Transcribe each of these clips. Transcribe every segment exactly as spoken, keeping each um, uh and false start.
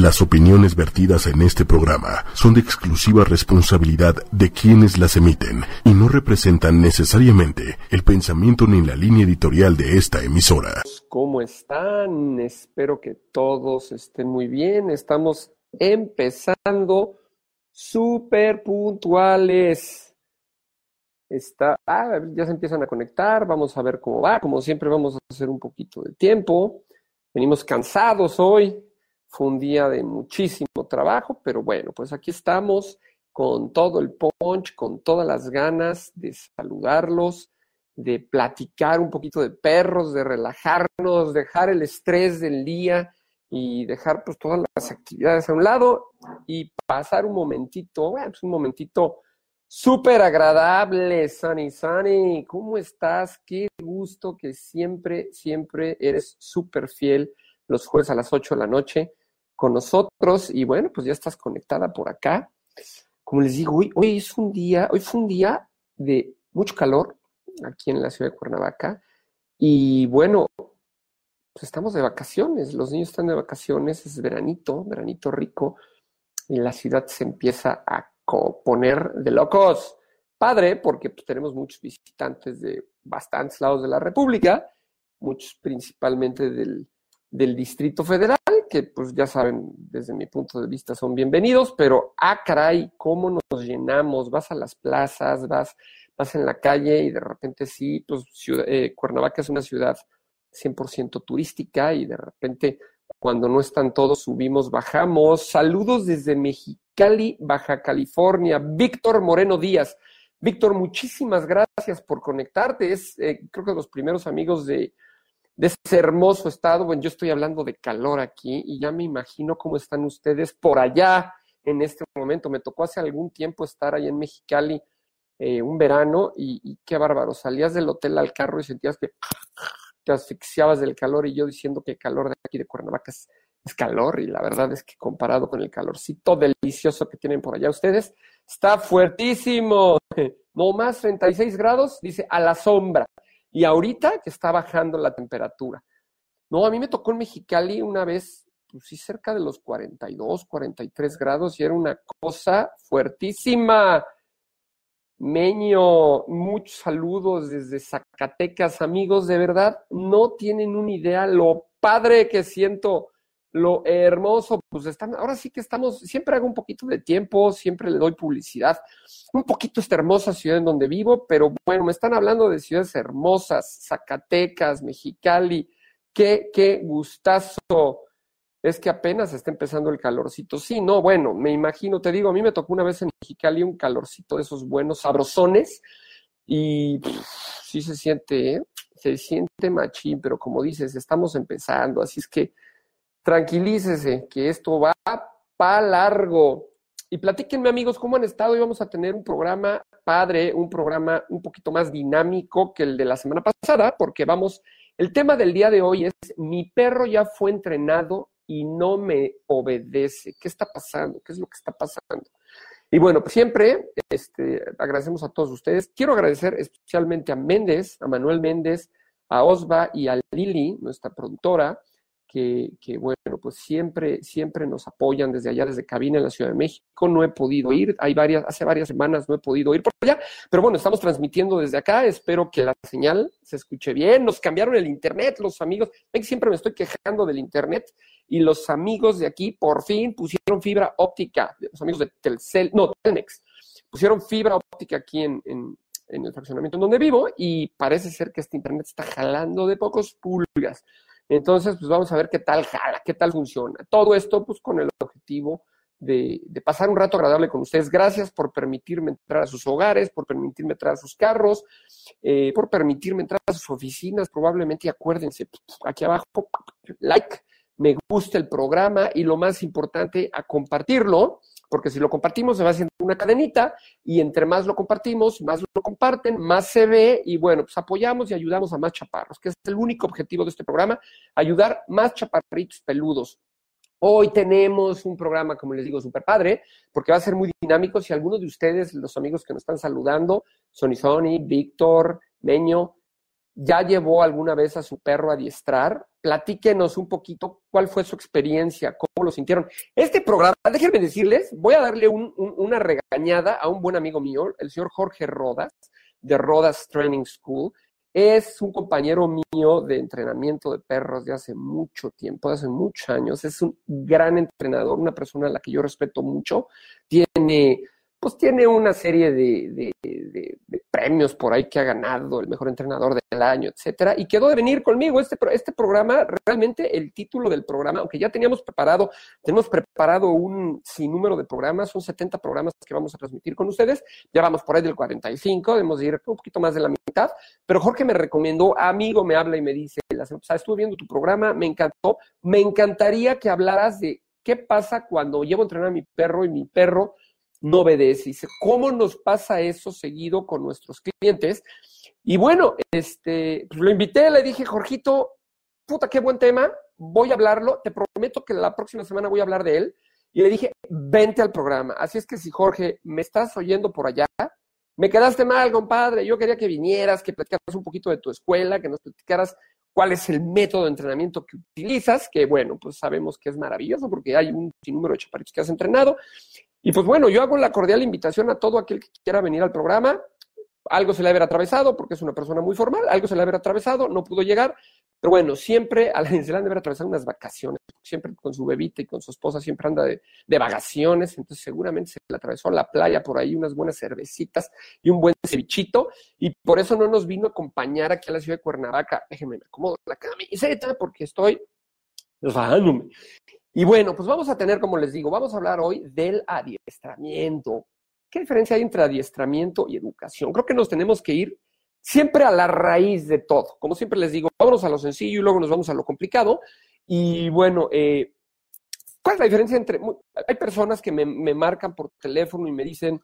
Las opiniones vertidas en este programa son de exclusiva responsabilidad de quienes las emiten y no representan necesariamente el pensamiento ni la línea editorial de esta emisora. ¿Cómo están? Espero que todos estén muy bien. Estamos empezando súper puntuales. Está, ah, ya se empiezan a conectar, vamos a ver cómo va. Como siempre vamos a hacer un poquito de tiempo. Venimos cansados hoy. Fue un día de muchísimo trabajo, pero bueno, pues aquí estamos con todo el punch, con todas las ganas de saludarlos, de platicar un poquito de perros, de relajarnos, dejar el estrés del día y dejar pues todas las actividades a un lado y pasar un momentito, bueno, pues un momentito súper agradable. Sunny, Sunny, ¿cómo estás? Qué gusto que siempre, siempre eres súper fiel los jueves a las ocho de la noche con nosotros, y bueno, pues ya estás conectada por acá. Como les digo, hoy, hoy es un día, hoy fue un día de mucho calor aquí en la ciudad de Cuernavaca, y bueno, pues estamos de vacaciones, los niños están de vacaciones, es veranito, veranito rico, y la ciudad se empieza a poner de locos. Padre, porque pues, tenemos muchos visitantes de bastantes lados de la República, muchos principalmente del, del Distrito Federal, que pues ya saben, desde mi punto de vista son bienvenidos, pero ah caray, cómo nos llenamos, vas a las plazas, vas, vas en la calle y de repente sí, pues ciudad, eh, Cuernavaca es una ciudad cien por ciento turística y de repente cuando no están todos subimos, bajamos. Saludos desde Mexicali, Baja California, Víctor Moreno Díaz. Víctor, muchísimas gracias por conectarte, es eh, creo que los primeros amigos de de ese hermoso estado. Bueno, yo estoy hablando de calor aquí y ya me imagino cómo están ustedes por allá en este momento. Me tocó hace algún tiempo estar ahí en Mexicali eh, un verano y, y qué bárbaro. Salías del hotel al carro y sentías que te asfixiabas del calor, y yo diciendo que el calor de aquí de Cuernavaca es, es calor, y la verdad es que comparado con el calorcito delicioso que tienen por allá ustedes, está fuertísimo. No más treinta y seis grados, dice, a la sombra. Y ahorita que está bajando la temperatura. No, a mí me tocó en Mexicali una vez, pues sí, cerca de los cuarenta y dos, cuarenta y tres grados, y era una cosa fuertísima. Meño, muchos saludos desde Zacatecas, amigos, de verdad, no tienen una idea lo padre que siento, lo hermoso. Pues están, ahora sí que estamos, siempre hago un poquito de tiempo, siempre le doy publicidad, un poquito esta hermosa ciudad en donde vivo, pero bueno, me están hablando de ciudades hermosas, Zacatecas, Mexicali, qué, qué gustazo, es que apenas está empezando el calorcito. Sí, no, bueno, me imagino, te digo, a mí me tocó una vez en Mexicali un calorcito de esos buenos, sabrosones, y pff, sí se siente, ¿eh? Se siente machín, pero como dices, estamos empezando, así es que tranquilícese, que esto va para largo. Y platíquenme, amigos, cómo han estado. Hoy vamos a tener un programa padre, un programa un poquito más dinámico que el de la semana pasada, porque vamos, el tema del día de hoy es: mi perro ya fue entrenado y no me obedece. ¿Qué está pasando? ¿Qué es lo que está pasando? Y bueno, pues siempre este, agradecemos a todos ustedes. Quiero agradecer especialmente a Méndez, a Manuel Méndez, a Osva y a Lili, nuestra productora, Que, que bueno, pues siempre, siempre nos apoyan desde allá, desde cabina en la Ciudad de México. No he podido ir, hay varias, hace varias semanas no he podido ir por allá, pero bueno, estamos transmitiendo desde acá. Espero que la señal se escuche bien. Nos cambiaron el internet, los amigos, ven que siempre me estoy quejando del internet, y los amigos de aquí por fin pusieron fibra óptica, los amigos de Telcel, no, Telmex, pusieron fibra óptica aquí en, en, en el fraccionamiento en donde vivo, y parece ser que este internet está jalando de pocos pulgas. Entonces, pues vamos a ver qué tal jala, qué tal funciona. Todo esto, pues con el objetivo de, de pasar un rato agradable con ustedes. Gracias por permitirme entrar a sus hogares, por permitirme entrar a sus carros, eh, por permitirme entrar a sus oficinas, probablemente. Y acuérdense, aquí abajo, like, me gusta el programa, y lo más importante, a compartirlo, porque si lo compartimos se va haciendo una cadenita, y entre más lo compartimos, más lo comparten, más se ve, y bueno, pues apoyamos y ayudamos a más chaparros, que es el único objetivo de este programa, ayudar más chaparritos peludos. Hoy tenemos un programa, como les digo, súper padre, porque va a ser muy dinámico. Si algunos de ustedes, los amigos que nos están saludando, Sony Sony, Víctor, Meño, ¿Ya llevó alguna vez a su perro a adiestrar? Platíquenos un poquito cuál fue su experiencia, cómo lo sintieron. Este programa, déjenme decirles, voy a darle un, un, una regañada a un buen amigo mío, el señor Jorge Rodas, de Rodas Training School. Es un compañero mío de entrenamiento de perros de hace mucho tiempo, de hace muchos años. Es un gran entrenador, una persona a la que yo respeto mucho. Tiene... pues tiene una serie de, de, de, de premios por ahí que ha ganado, el mejor entrenador del año, etcétera, y quedó de venir conmigo. Este, este programa, realmente el título del programa, aunque ya teníamos preparado, tenemos preparado un sinnúmero de programas, son setenta programas que vamos a transmitir con ustedes, ya vamos por ahí del cuarenta y cinco, debemos de ir un poquito más de la mitad, pero Jorge me recomendó, amigo, me habla y me dice, la semana pasada estuve viendo tu programa, me encantó, me encantaría que hablaras de qué pasa cuando llevo a entrenar a mi perro y mi perro no obedece. Dice, ¿cómo nos pasa eso seguido con nuestros clientes? Y bueno, este, pues lo invité, le dije, Jorgito, puta, qué buen tema, voy a hablarlo, te prometo que la próxima semana voy a hablar de él. Y le dije, vente al programa. Así es que si, Jorge, me estás oyendo por allá, me quedaste mal, compadre, yo quería que vinieras, que platicaras un poquito de tu escuela, que nos platicaras cuál es el método de entrenamiento que utilizas, que bueno, pues sabemos que es maravilloso porque hay un sinnúmero de chaparritos que has entrenado. Y pues bueno, yo hago la cordial invitación a todo aquel que quiera venir al programa. Algo se le ha haber atravesado porque es una persona muy formal, algo se le ha haber atravesado, no pudo llegar, pero bueno, siempre a la se le han de haber atravesado unas vacaciones, siempre con su bebita y con su esposa siempre anda de, de vacaciones, entonces seguramente se le atravesó la playa por ahí, unas buenas cervecitas y un buen cevichito, y por eso no nos vino a acompañar aquí a la ciudad de Cuernavaca. Déjenme, me acomodo la camiseta porque estoy bajándome. Y bueno, pues vamos a tener, como les digo, vamos a hablar hoy del adiestramiento. ¿Qué diferencia hay entre adiestramiento y educación? Creo que nos tenemos que ir siempre a la raíz de todo. Como siempre les digo, vámonos a lo sencillo y luego nos vamos a lo complicado. Y bueno, eh, ¿cuál es la diferencia entre...? Hay personas que me, me marcan por teléfono y me dicen,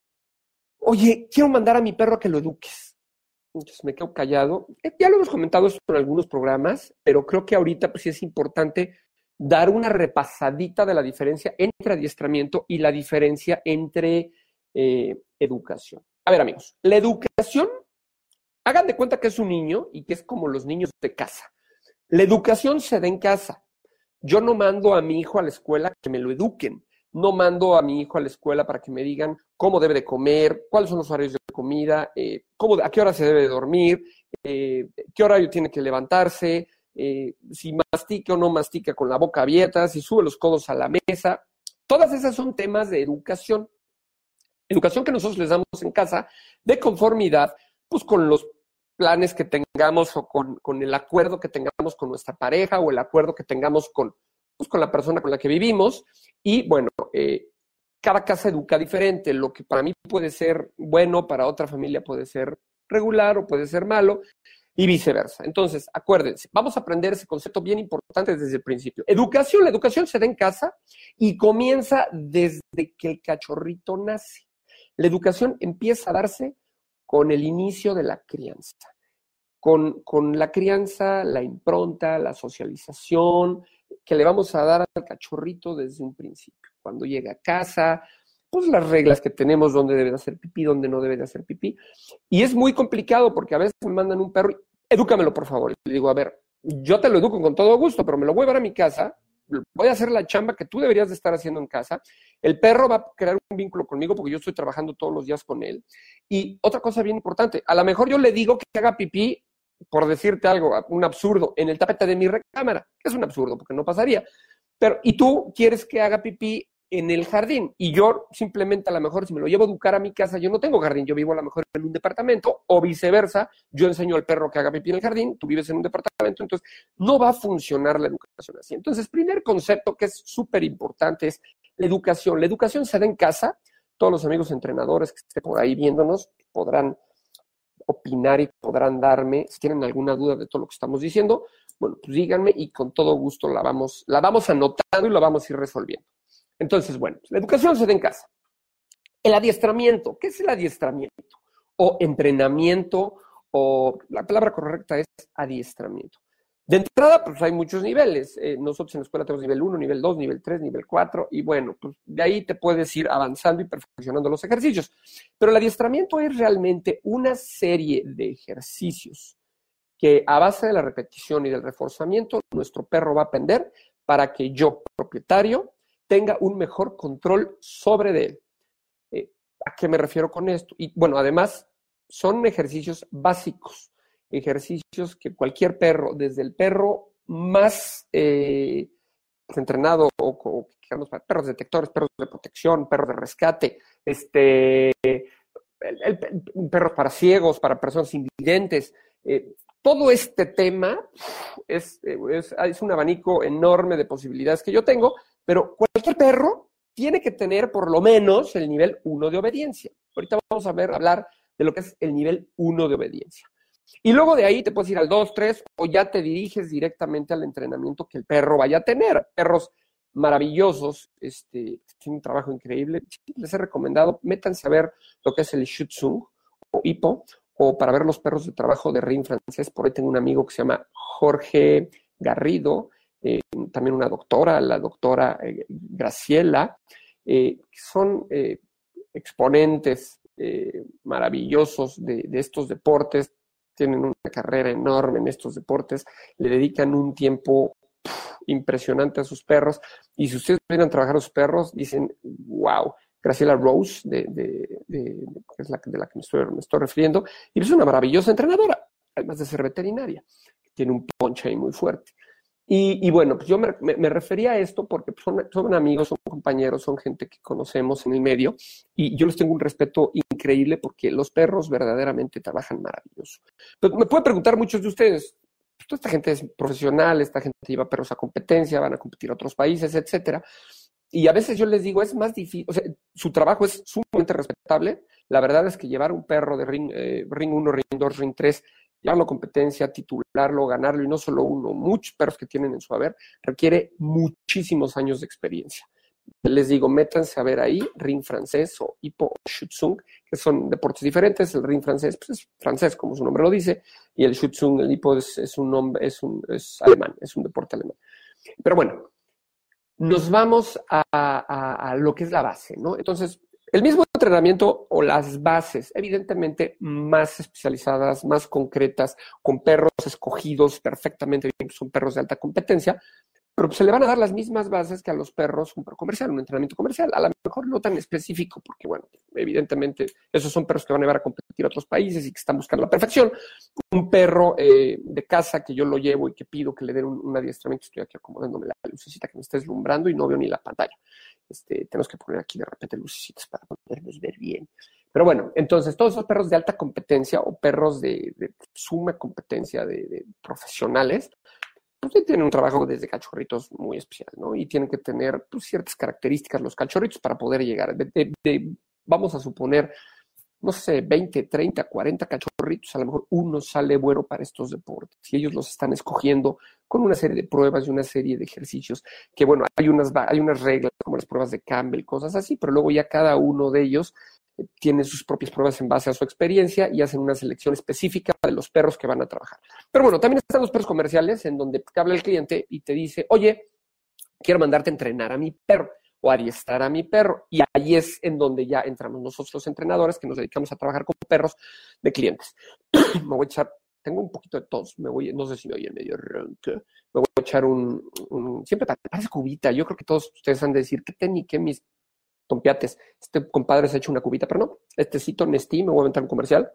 oye, quiero mandar a mi perro a que lo eduques. Entonces me quedo callado. Ya lo hemos comentado esto en algunos programas, pero creo que ahorita pues sí es importante dar una repasadita de la diferencia entre adiestramiento y la diferencia entre eh, educación. A ver, amigos, la educación, hagan de cuenta que es un niño y que es como los niños de casa. La educación se da en casa. Yo no mando a mi hijo a la escuela que me lo eduquen. No mando a mi hijo a la escuela para que me digan cómo debe de comer, cuáles son los horarios de comida, eh, cómo, a qué hora se debe de dormir, eh, qué horario tiene que levantarse, Eh, si mastica o no mastica con la boca abierta, si sube los codos a la mesa. Todas esas son temas de educación. Educación que nosotros les damos en casa de conformidad, pues con los planes que tengamos o con, con el acuerdo que tengamos con nuestra pareja o el acuerdo que tengamos con, pues, con la persona con la que vivimos. Y bueno, eh, cada casa educa diferente. Lo que para mí puede ser bueno, para otra familia puede ser regular o puede ser malo. Y viceversa. Entonces, acuérdense, vamos a aprender ese concepto bien importante desde el principio. Educación, la educación se da en casa y comienza desde que el cachorrito nace. La educación empieza a darse con el inicio de la crianza. Con, con la crianza, la impronta, la socialización que le vamos a dar al cachorrito desde un principio. Cuando llega a casa, pues las reglas que tenemos, dónde debe de hacer pipí, dónde no debe de hacer pipí. Y es muy complicado porque a veces me mandan un perro, edúcamelo por favor. Y le digo, a ver, yo te lo educo con todo gusto, pero me lo voy a llevar a mi casa, voy a hacer la chamba que tú deberías de estar haciendo en casa. El perro va a crear un vínculo conmigo porque yo estoy trabajando todos los días con él. Y otra cosa bien importante, a lo mejor yo le digo que haga pipí, por decirte algo, un absurdo, en el tapete de mi recámara, que es un absurdo porque no pasaría. Pero, y tú quieres que haga pipí en el jardín, y yo simplemente a lo mejor si me lo llevo a educar a mi casa, yo no tengo jardín, yo vivo a lo mejor en un departamento, o viceversa, yo enseño al perro que haga pipí en el jardín, tú vives en un departamento, entonces no va a funcionar la educación así. Entonces, primer concepto que es súper importante es la educación. La educación se da en casa. Todos los amigos entrenadores que estén por ahí viéndonos podrán opinar y podrán darme, si tienen alguna duda de todo lo que estamos diciendo, bueno, pues díganme y con todo gusto la vamos, la vamos anotando y la vamos a ir resolviendo. Entonces, bueno, la educación se da en casa. El adiestramiento, ¿qué es el adiestramiento? O entrenamiento, o la palabra correcta es adiestramiento. De entrada, pues hay muchos niveles. Eh, nosotros en la escuela tenemos nivel uno, nivel dos, nivel tres, nivel cuatro, y bueno, pues de ahí te puedes ir avanzando y perfeccionando los ejercicios. Pero el adiestramiento es realmente una serie de ejercicios que a base de la repetición y del reforzamiento, nuestro perro va a aprender para que yo, propietario, tenga un mejor control sobre de él. Eh, ¿A qué me refiero con esto? Y bueno, además, son ejercicios básicos, ejercicios que cualquier perro, desde el perro más eh, entrenado, o, o digamos, perros detectores, perros de protección, perros de rescate, este, el, el, el, perros para ciegos, para personas invidentes, eh, todo este tema es, es, es un abanico enorme de posibilidades que yo tengo, pero cualquier perro tiene que tener por lo menos el nivel uno de obediencia. Ahorita vamos a ver, hablar de lo que es el nivel uno de obediencia. Y luego de ahí te puedes ir al dos, tres, o ya te diriges directamente al entrenamiento que el perro vaya a tener. Perros maravillosos, este, tienen un trabajo increíble. Les he recomendado, métanse a ver lo que es el Shih Tzu o Hippo, o para ver los perros de trabajo de ring francés. Por ahí tengo un amigo que se llama Jorge Garrido, eh, también una doctora, la doctora eh, Graciela, eh, que son eh, exponentes eh, maravillosos de, de estos deportes, tienen una carrera enorme en estos deportes, le dedican un tiempo pff, impresionante a sus perros, y si ustedes vienen a trabajar a sus perros, dicen, wow, Graciela Rose, de, de, de, de, es la de la que me estoy, me estoy refiriendo, y es una maravillosa entrenadora, además de ser veterinaria, tiene un punch ahí muy fuerte. Y, y bueno, pues yo me, me, me refería a esto porque son, son amigos, son compañeros, son gente que conocemos en el medio, y yo les tengo un respeto increíble porque los perros verdaderamente trabajan maravilloso. Pero me pueden preguntar muchos de ustedes, pues toda esta gente es profesional, esta gente lleva perros a competencia, van a competir a otros países, etcétera. Y a veces yo les digo, es más difícil, o sea, su trabajo es sumamente respetable. La verdad es que llevar un perro de ring, eh, ring uno, ring dos, ring tres, llevarlo a competencia, titularlo, ganarlo, y no solo uno, muchos perros que tienen en su haber, requiere muchísimos años de experiencia. Les digo, métanse a ver ahí ring francés o Hippo o Shih Tzu, que son deportes diferentes. El ring francés pues, es francés, como su nombre lo dice, y el Shih Tzu, el Hippo, es, es un nombre, es, un, es alemán, es un deporte alemán. Pero bueno, nos vamos a, a, a lo que es la base, ¿no? Entonces, el mismo entrenamiento o las bases, evidentemente más especializadas, más concretas, con perros escogidos perfectamente bien, son perros de alta competencia, pero se le van a dar las mismas bases que a los perros, un perro comercial, un entrenamiento comercial, a lo mejor no tan específico, porque bueno, evidentemente esos son perros que van a llevar a competir a otros países y que están buscando la perfección. Un perro eh, de casa que yo lo llevo y que pido que le den un, un adiestramiento, estoy aquí acomodándome la lucecita que me está deslumbrando y no veo ni la pantalla. Este, tenemos que poner aquí de repente lucecitas para poderlos ver bien. Pero bueno, entonces todos esos perros de alta competencia o perros de, de suma competencia de, de profesionales, pues sí tienen un trabajo desde cachorritos muy especial, ¿no? Y tienen que tener pues, ciertas características los cachorritos para poder llegar. De, de, de, vamos a suponer, no sé, veinte, treinta, cuarenta cachorritos, a lo mejor uno sale bueno para estos deportes. Y ellos los están escogiendo con una serie de pruebas y una serie de ejercicios que, bueno, hay unas, hay unas reglas como las pruebas de Campbell, cosas así, pero luego ya cada uno de ellos tienen sus propias pruebas en base a su experiencia y hacen una selección específica de los perros que van a trabajar. Pero bueno, también están los perros comerciales en donde te habla el cliente y te dice, oye, quiero mandarte a entrenar a mi perro o adiestrar a mi perro. Y ahí es en donde ya entramos nosotros los entrenadores que nos dedicamos a trabajar con perros de clientes. Me voy a echar, tengo un poquito de tos, me voy, no sé si me oye medio ronco, me voy a echar un, un siempre parece cubita. Yo creo que todos ustedes han de decir, ¿qué tenis, qué mis tompiates? Este compadre se ha hecho una cubita, pero no. Este cito Nestí, me voy a aventar un comercial.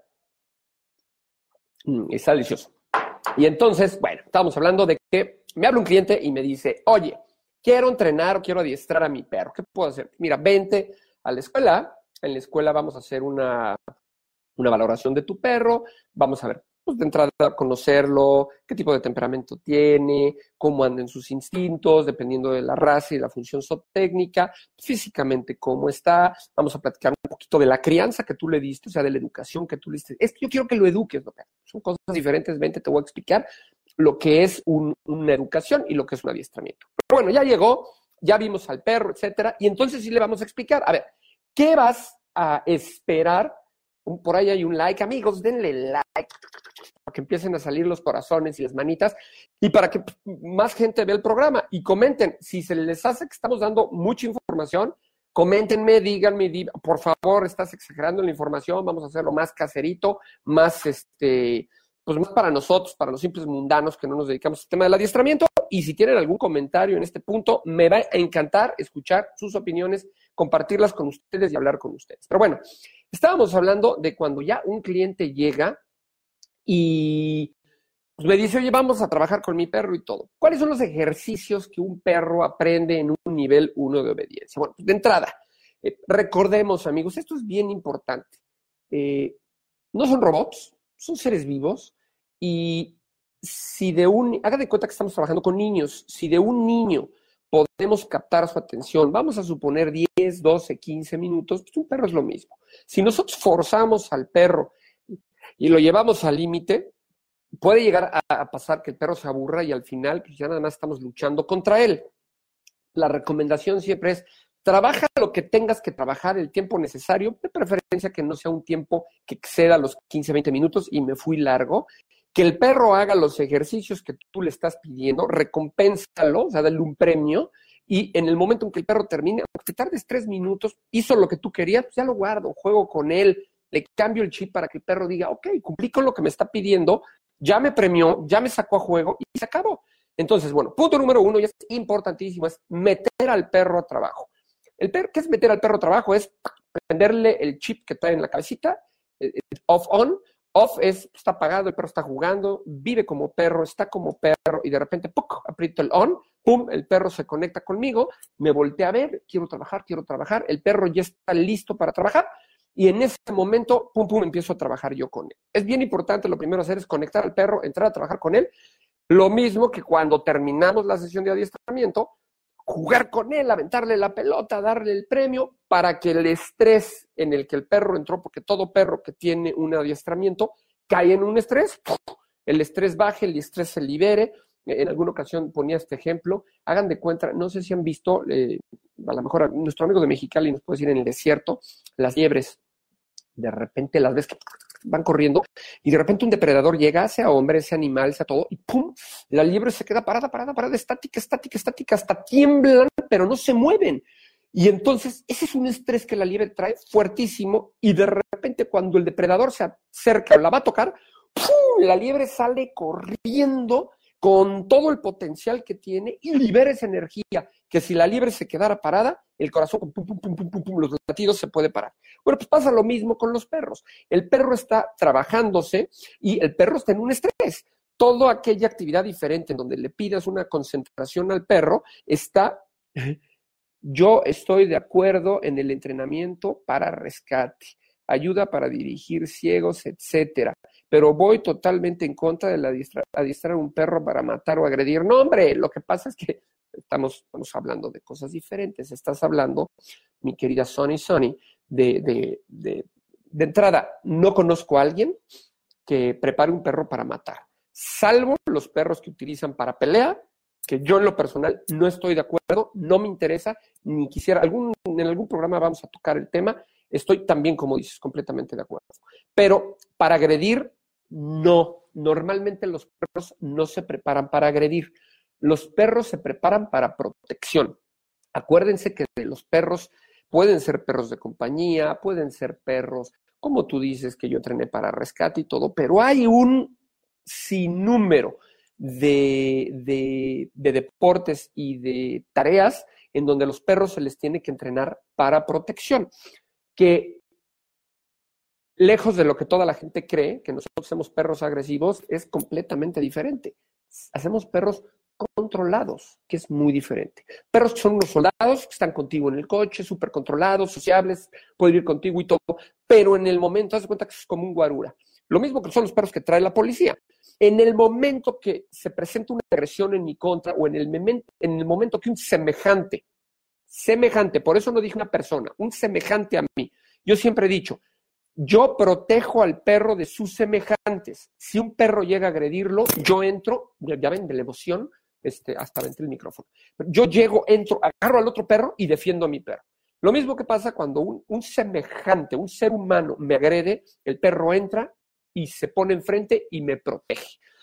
Mm, está delicioso. Y entonces, bueno, estábamos hablando de que me habla un cliente y me dice, oye, quiero entrenar o quiero adiestrar a mi perro. ¿Qué puedo hacer? Mira, vente a la escuela. En la escuela vamos a hacer una, una valoración de tu perro. Vamos a ver, pues de entrada, conocerlo, qué tipo de temperamento tiene, cómo andan sus instintos, dependiendo de la raza y la función zootécnica, físicamente cómo está. Vamos a platicar un poquito de la crianza que tú le diste, o sea, de la educación que tú le diste. Es que yo quiero que lo eduques, ¿no? Son cosas diferentes. Vente, te voy a explicar lo que es un, una educación y lo que es un adiestramiento. Pero bueno, ya llegó, ya vimos al perro, etcétera, y entonces sí le vamos a explicar, a ver, ¿qué vas a esperar? Por ahí hay un like, amigos, denle like para que empiecen a salir los corazones y las manitas y para que más gente vea el programa y comenten. Si se les hace que estamos dando mucha información, coméntenme, díganme, di, por favor, estás exagerando en la información, vamos a hacerlo más caserito, más este, pues más para nosotros, para los simples mundanos que no nos dedicamos al tema del adiestramiento. Y si tienen algún comentario en este punto, me va a encantar escuchar sus opiniones, compartirlas con ustedes y hablar con ustedes. Pero bueno, estábamos hablando de cuando ya un cliente llega y pues me dice, oye, vamos a trabajar con mi perro y todo. ¿Cuáles son los ejercicios que un perro aprende en un nivel uno de obediencia? Bueno, pues de entrada, eh, recordemos, amigos, esto es bien importante. Eh, no son robots, son seres vivos, y si de un, haga de cuenta que estamos trabajando con niños, si de un niño podemos captar su atención, vamos a suponer diez, doce, quince minutos, pues un perro es lo mismo. Si nosotros forzamos al perro y lo llevamos al límite, puede llegar a, a pasar que el perro se aburra y al final pues ya nada más estamos luchando contra él. La recomendación siempre es, trabaja lo que tengas que trabajar, el tiempo necesario, de preferencia que no sea un tiempo que exceda los quince, veinte minutos y me fui largo. Que el perro haga los ejercicios que tú le estás pidiendo, recompénsalo, o sea, dale un premio, y en el momento en que el perro termine, aunque te tardes tres minutos, hizo lo que tú querías, pues ya lo guardo, juego con él, le cambio el chip para que el perro diga, ok, cumplí con lo que me está pidiendo, ya me premió, ya me sacó a juego y se acabó. Entonces, bueno, punto número uno, y es importantísimo, es meter al perro a trabajo. El perro, ¿qué es meter al perro a trabajo? Es prenderle el chip que trae en la cabecita, off-on. Off es, está apagado, el perro está jugando, vive como perro, está como perro, y de repente, ¡puc!, aprieto el on, pum, el perro se conecta conmigo, me voltea a ver, quiero trabajar, quiero trabajar, el perro ya está listo para trabajar, y en ese momento, pum, pum, empiezo a trabajar yo con él. Es bien importante, lo primero a hacer es conectar al perro, entrar a trabajar con él, lo mismo que cuando terminamos la sesión de adiestramiento, jugar con él, aventarle la pelota, darle el premio, para que el estrés en el que el perro entró, porque todo perro que tiene un adiestramiento cae en un estrés, el estrés baje, el estrés se libere. En alguna ocasión ponía este ejemplo, hagan de cuenta, no sé si han visto, eh, a lo mejor nuestro amigo de Mexicali nos puede decir en el desierto, las liebres, de repente las ves que van corriendo y de repente un depredador llega, sea hombre, sea animal, sea todo, y ¡pum!, la liebre se queda parada, parada, parada, estática, estática, estática, hasta tiemblan, pero no se mueven. Y entonces ese es un estrés que la liebre trae fuertísimo, y de repente cuando el depredador se acerca o la va a tocar, ¡pum!, la liebre sale corriendo con todo el potencial que tiene y libera esa energía, que si la liebre se quedara parada, el corazón, pum, pum, pum, pum, pum, pum, los latidos se puede parar. Bueno, pues pasa lo mismo con los perros. El perro está trabajándose y el perro está en un estrés. Toda aquella actividad diferente en donde le pidas una concentración al perro está... Yo estoy de acuerdo en el entrenamiento para rescate, ayuda para dirigir ciegos, etcétera. Pero voy totalmente en contra de la adiestrar, adiestrar a un perro para matar o agredir. No, hombre, lo que pasa es que estamos, estamos hablando de cosas diferentes. Estás hablando, mi querida Sonny Sonny, de, de, de, de entrada, no conozco a alguien que prepare un perro para matar, salvo los perros que utilizan para pelea, que yo en lo personal no estoy de acuerdo, no me interesa, ni quisiera, algún, en algún programa vamos a tocar el tema, estoy también, como dices, completamente de acuerdo. Pero para agredir, no. Normalmente los perros no se preparan para agredir. Los perros se preparan para protección. Acuérdense que de los perros pueden ser perros de compañía, pueden ser perros, como tú dices, que yo entrené para rescate y todo, pero hay un sinnúmero de, de, de deportes y de tareas en donde los perros se les tiene que entrenar para protección, que lejos de lo que toda la gente cree, que nosotros hacemos perros agresivos, es completamente diferente. Hacemos perros controlados, que es muy diferente. Perros que son unos soldados, que están contigo en el coche, súper controlados, sociables, pueden ir contigo y todo, pero en el momento, haz de cuenta que es como un guarura. Lo mismo que son los perros que trae la policía. En el momento que se presenta una agresión en mi contra, o en el, memento, en el momento que un semejante, semejante, por eso no dije una persona, un semejante a mí, yo siempre he dicho, yo protejo al perro de sus semejantes. Si un perro llega a agredirlo, yo entro, ya, ya ven, de la emoción, este, hasta aventé el micrófono. Yo llego, entro, agarro al otro perro y defiendo a mi perro. Lo mismo que pasa cuando un, un semejante, un ser humano me agrede, el perro entra y se pone enfrente y me protege.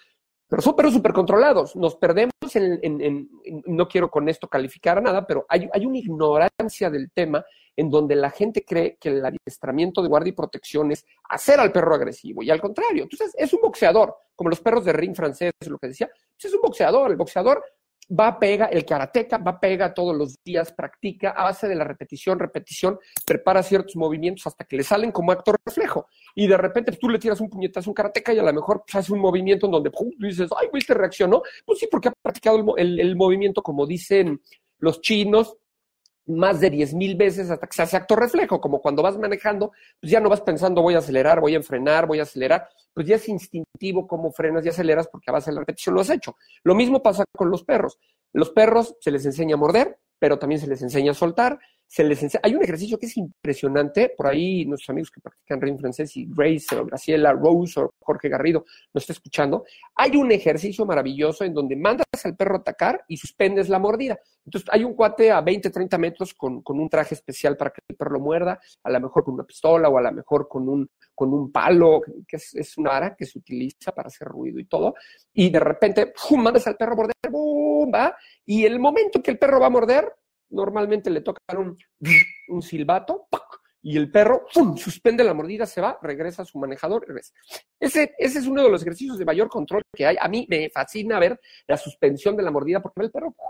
pero son perros súper controlados. Nos perdemos en, en, en, en, no quiero con esto calificar a nada, pero hay, hay una ignorancia del tema en donde la gente cree que el adiestramiento de guardia y protección es hacer al perro agresivo, y al contrario. Entonces, es un boxeador, como los perros de ring francés, lo que decía, pues es un boxeador. El boxeador va, pega, el karateca va, pega todos los días, practica a base de la repetición, repetición, prepara ciertos movimientos hasta que le salen como acto reflejo. Y de repente pues, tú le tiras un puñetazo a un karateca y a lo mejor pues, hace un movimiento en donde pum, dices, ay, güey, te reaccionó. Pues sí, porque ha practicado el, el, el movimiento, como dicen los chinos, más de diez mil veces hasta que se hace acto reflejo, como cuando vas manejando, pues ya no vas pensando voy a acelerar, voy a frenar, voy a acelerar, pues ya es instintivo cómo frenas y aceleras porque a base de la repetición lo has hecho. Lo mismo pasa con los perros. Los perros se les enseña a morder, pero también se les enseña a soltar, se les enseña... Hay un ejercicio que es impresionante, por ahí nuestros amigos que practican ring francés, y Grace o Graciela, Rose o Jorge Garrido nos está escuchando, hay un ejercicio maravilloso en donde mandas al perro a atacar y suspendes la mordida. Entonces hay un cuate a veinte, treinta metros con, con un traje especial para que el perro lo muerda, a lo mejor con una pistola o a lo mejor con un, con un palo, que es, es una vara que se utiliza para hacer ruido y todo, y de repente ¡pum!, mandas al perro a morder, ¡bum!, va, y el momento que el perro va a morder, normalmente le toca un, un silbato, y el perro ¡pum!, suspende la mordida, se va, regresa a su manejador, regresa. Ese, ese es uno de los ejercicios de mayor control que hay. A mí me fascina ver la suspensión de la mordida porque ve el perro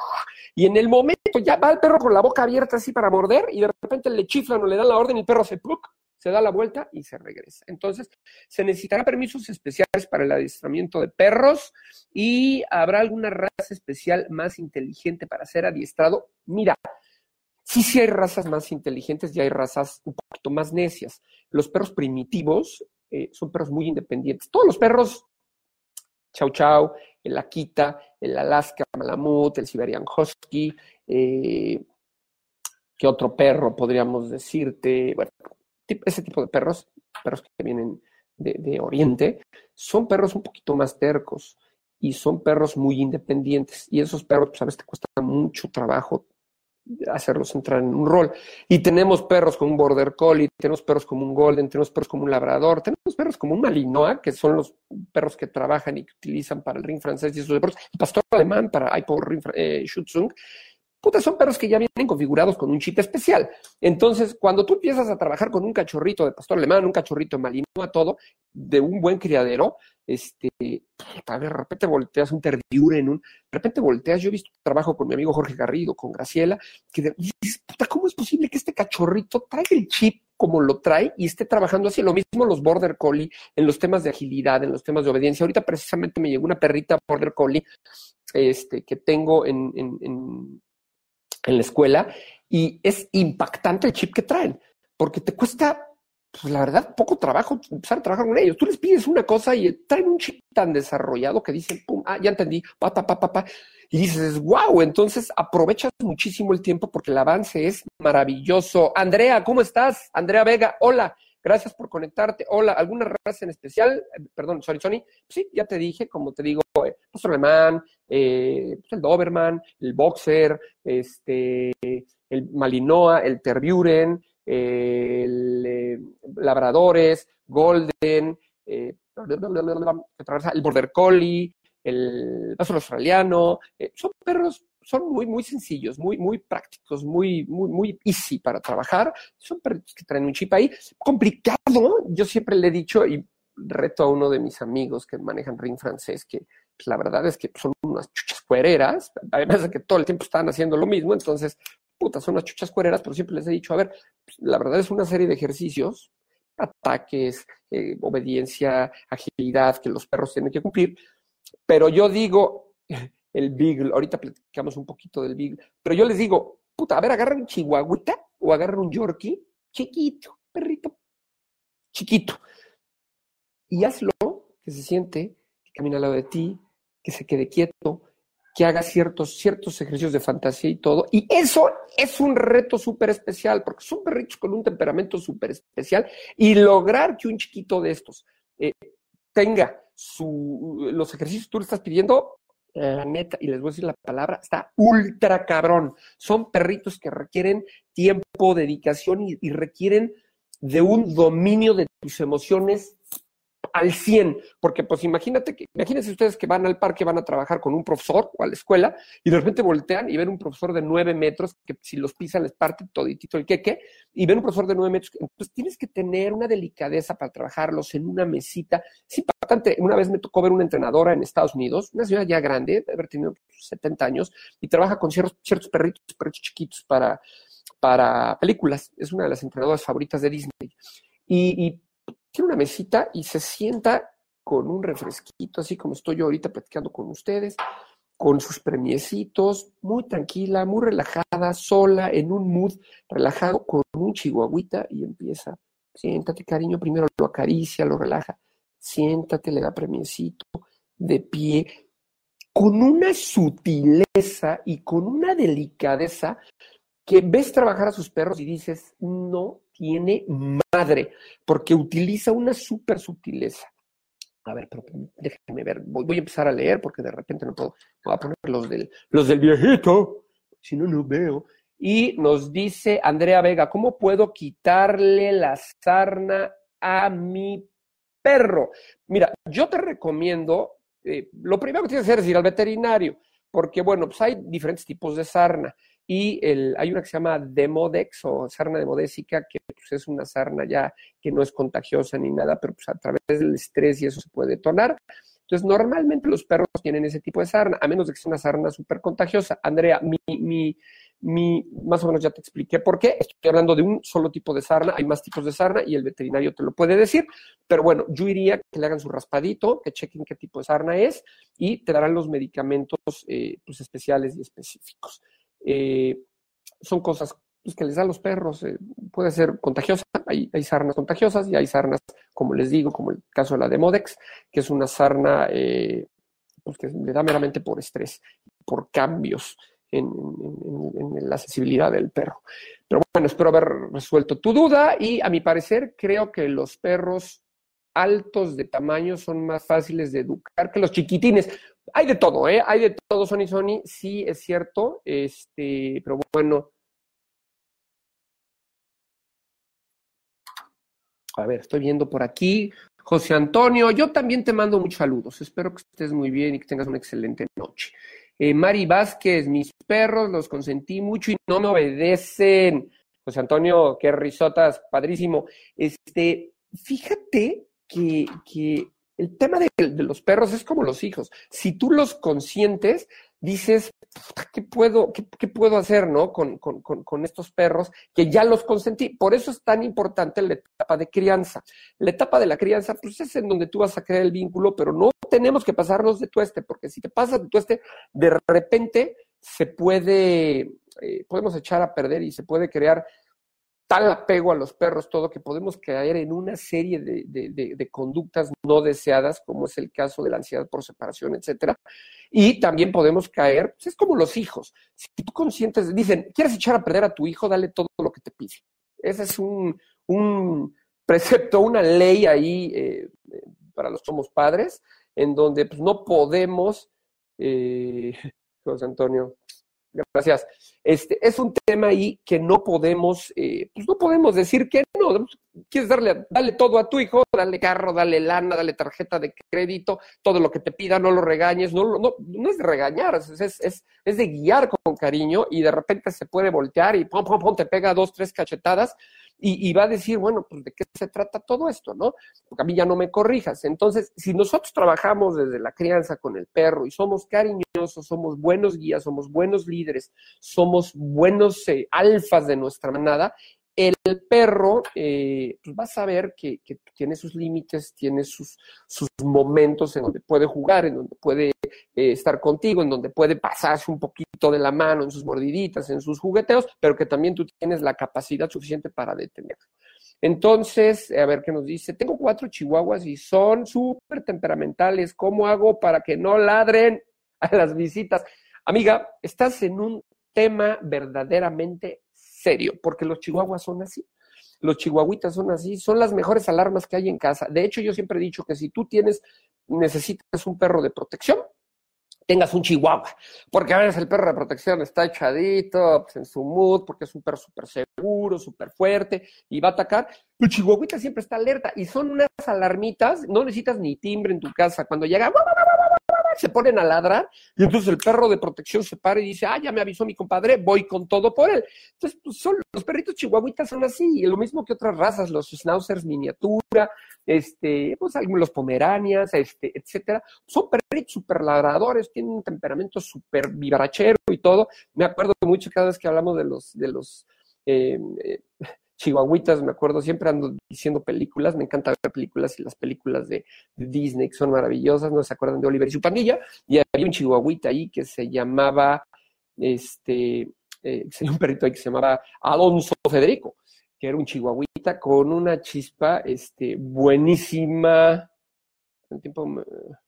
y en el momento ya va el perro con la boca abierta así para morder y de repente le chiflan o le dan la orden y el perro se ¡pluc!, se da la vuelta y se regresa. Entonces, se necesitará permisos especiales para el adiestramiento de perros y habrá alguna raza especial más inteligente para ser adiestrado. Mira, sí, sí hay razas más inteligentes y hay razas un poquito más necias. Los perros primitivos eh, son perros muy independientes. Todos los perros, Chow Chow, el Akita, el Alaska Malamut, el Siberian Husky, eh, ¿qué otro perro podríamos decirte? Bueno, ese tipo de perros, perros que vienen de, de Oriente, son perros un poquito más tercos y son perros muy independientes. Y esos perros, pues a veces te cuesta mucho trabajo hacerlos entrar en un rol. Y tenemos perros como un Border Collie, tenemos perros como un Golden, tenemos perros como un Labrador, tenemos perros como un Malinois, que son los perros que trabajan y que utilizan para el ring francés y esos de perros. El pastor alemán para Aipo eh, Schutzhund. Puta, son perros que ya vienen configurados con un chip especial. Entonces, cuando tú empiezas a trabajar con un cachorrito de pastor alemán, un cachorrito de Malinois, todo, de un buen criadero, este, puta, de repente volteas un Tervuren, un, de repente volteas, yo he visto trabajo con mi amigo Jorge Garrido, con Graciela, que de, dices, puta, ¿cómo es posible que este cachorrito traiga el chip como lo trae y esté trabajando así? Lo mismo los Border Collie, en los temas de agilidad, en los temas de obediencia. Ahorita precisamente me llegó una perrita Border Collie este, que tengo en, en, en en la escuela, y es impactante el chip que traen, porque te cuesta, pues la verdad, poco trabajo empezar a trabajar con ellos. Tú les pides una cosa y traen un chip tan desarrollado que dicen, pum, ah, ya entendí, pa, pa, pa, pa, pa, y dices, wow, entonces aprovechas muchísimo el tiempo porque el avance es maravilloso. Andrea, ¿cómo estás? Andrea Vega, hola. Gracias por conectarte. Hola, ¿alguna raza en especial? Eh, perdón, sorry, Sony. Sí, ya te dije, como te digo, eh, pastor alemán, eh, pues el Doberman, el Boxer, este, el Malinois, el Tervuren, eh, el eh, Labradores, Golden, eh, el Border Collie, el pastor australiano. Eh, son perros. Son muy, muy sencillos, muy, muy prácticos, muy, muy, muy easy para trabajar. Son perritos que traen un chip ahí. Complicado, yo siempre le he dicho, y reto a uno de mis amigos que manejan ring francés, que pues, la verdad es que son unas chuchas cuereras, además de que todo el tiempo están haciendo lo mismo, entonces, puta, son unas chuchas cuereras, pero siempre les he dicho, a ver, pues, la verdad es una serie de ejercicios, ataques, eh, obediencia, agilidad, que los perros tienen que cumplir, pero yo digo... el Beagle, ahorita platicamos un poquito del Beagle, pero yo les digo, puta, a ver, agarran un chihuahuita o agarran un Yorkie, chiquito, perrito, chiquito, y hazlo que se siente, que camina al lado de ti, que se quede quieto, que haga ciertos, ciertos ejercicios de fantasía y todo, y eso es un reto súper especial, porque son perritos con un temperamento súper especial, y lograr que un chiquito de estos eh, tenga su, los ejercicios que tú le estás pidiendo, la neta, y les voy a decir la palabra, está ultra cabrón. Son perritos que requieren tiempo, dedicación y, y requieren de un dominio de tus emociones al cien, porque pues imagínate que, imagínense ustedes que van al parque, van a trabajar con un profesor o a la escuela y de repente voltean y ven un profesor de nueve metros que si los pisan les parte toditito el queque y ven un profesor de nueve metros, entonces tienes que tener una delicadeza para trabajarlos en una mesita. Es importante, una vez me tocó ver una entrenadora en Estados Unidos, una señora ya grande, de haber tenido setenta años, y trabaja con ciertos, ciertos perritos, perritos chiquitos para, para películas, es una de las entrenadoras favoritas de Disney, y, y tiene una mesita y se sienta con un refresquito, así como estoy yo ahorita platicando con ustedes, con sus premiecitos, muy tranquila, muy relajada, sola, en un mood relajado, con un chihuahuita y empieza, siéntate cariño, primero lo acaricia, lo relaja, siéntate, le da premiecito, de pie, con una sutileza y con una delicadeza que ves trabajar a sus perros y dices, no tiene madre, porque utiliza una súper sutileza. A ver, pero déjenme ver, voy, voy a empezar a leer porque de repente no puedo, voy a poner los del, los del viejito, si no, no veo. Y nos dice Andrea Vega, ¿cómo puedo quitarle la sarna a mi perro? Mira, yo te recomiendo, eh, lo primero que tienes que hacer es ir al veterinario, porque bueno, pues hay diferentes tipos de sarna. Y el, hay una que se llama Demodex o sarna demodésica, que pues, es una sarna ya que no es contagiosa ni nada, pero pues, a través del estrés y eso se puede detonar. Entonces, normalmente los perros tienen ese tipo de sarna, a menos de que sea una sarna súper contagiosa. Andrea, mi, mi, mi, más o menos ya te expliqué por qué. Estoy hablando de un solo tipo de sarna, hay más tipos de sarna y el veterinario te lo puede decir. Pero bueno, yo iría que le hagan su raspadito, que chequen qué tipo de sarna es y te darán los medicamentos eh, pues, especiales y específicos. Eh, son cosas pues, que les dan los perros, eh, puede ser contagiosa, hay, hay sarnas contagiosas y hay sarnas, como les digo, como el caso de la Demodex, que es una sarna eh, pues, que le da meramente por estrés, por cambios en, en, en la sensibilidad del perro. Pero bueno, espero haber resuelto tu duda y a mi parecer creo que los perros altos de tamaño son más fáciles de educar que los chiquitines. Hay de todo, ¿eh? Hay de todo, Sony Sony, sí es cierto, este, pero bueno. A ver, estoy viendo por aquí. José Antonio, yo también te mando muchos saludos. Espero que estés muy bien y que tengas una excelente noche. Eh, Mari Vázquez, mis perros los consentí mucho y no me obedecen. José Antonio, qué risotas, padrísimo. Este, fíjate que, que el tema de, de los perros es como los hijos. Si tú los consientes, dices, ¿qué puedo, qué, qué puedo hacer, no? Con, con, con, con estos perros que ya los consentí. Por eso es tan importante la etapa de crianza. La etapa de la crianza, pues es en donde tú vas a crear el vínculo, pero no tenemos que pasarnos de tueste, porque si te pasas de tueste, de repente se puede, eh, podemos echar a perder y se puede crear tal apego a los perros, todo, que podemos caer en una serie de, de, de, de conductas no deseadas, como es el caso de la ansiedad por separación, etcétera. Y también podemos caer, pues es como los hijos. Si tú consientes, dicen, ¿quieres echar a perder a tu hijo? Dale todo lo que te pide. Ese es un, un precepto, una ley ahí eh, para los que somos padres, en donde pues, no podemos, eh, José Antonio, gracias. Este, es un tema ahí que no podemos, eh, pues no podemos decir que no. Quieres darle, dale todo a tu hijo, dale carro, dale lana, dale tarjeta de crédito, todo lo que te pida, no lo regañes, no, no, no es de regañar, es, es, es, es de guiar con cariño y de repente se puede voltear y pum, pum, pum, te pega dos, tres cachetadas y, y va a decir, bueno, pues de qué se trata todo esto, ¿no? Porque a mí ya no me corrijas. Entonces, si nosotros trabajamos desde la crianza con el perro y somos cariñosos, somos buenos guías, somos buenos líderes, somos buenos eh, alfas de nuestra manada, el perro eh, pues va a saber que, que tiene sus límites, tiene sus, sus momentos en donde puede jugar, en donde puede eh, estar contigo, en donde puede pasarse un poquito de la mano en sus mordiditas, en sus jugueteos, pero que también tú tienes la capacidad suficiente para detenerlo. Entonces, a ver qué nos dice. Tengo cuatro chihuahuas y son súper temperamentales. ¿Cómo hago para que no ladren a las visitas? Amiga, estás en un tema verdaderamente serio, porque los chihuahuas son así, los chihuahuitas son así, son las mejores alarmas que hay en casa. De hecho, yo siempre he dicho que si tú tienes, necesitas un perro de protección, tengas un chihuahua, porque a veces el perro de protección está echadito, pues, en su mood, porque es un perro súper seguro, súper fuerte, y va a atacar. El chihuahuita siempre está alerta, y son unas alarmitas, no necesitas ni timbre en tu casa. Cuando llega, se ponen a ladrar, y entonces el perro de protección se para y dice, ah, ya me avisó mi compadre, voy con todo por él. Entonces, pues son, los perritos chihuahuitas son así, y lo mismo que otras razas, los schnauzers miniatura, este, pues los pomeranias, este, etcétera. Son perritos súper ladradores, tienen un temperamento súper vivarachero y todo. Me acuerdo mucho cada vez que hablamos de los, de los eh, eh, chihuahuitas, me acuerdo, siempre ando diciendo películas, me encanta ver películas, y las películas de, de Disney que son maravillosas, no se acuerdan de Oliver y su pandilla, y había un chihuahuita ahí que se llamaba, este, eh, un perrito ahí que se llamaba Alonso Federico, que era un chihuahuita con una chispa, este, buenísima. El tiempo me...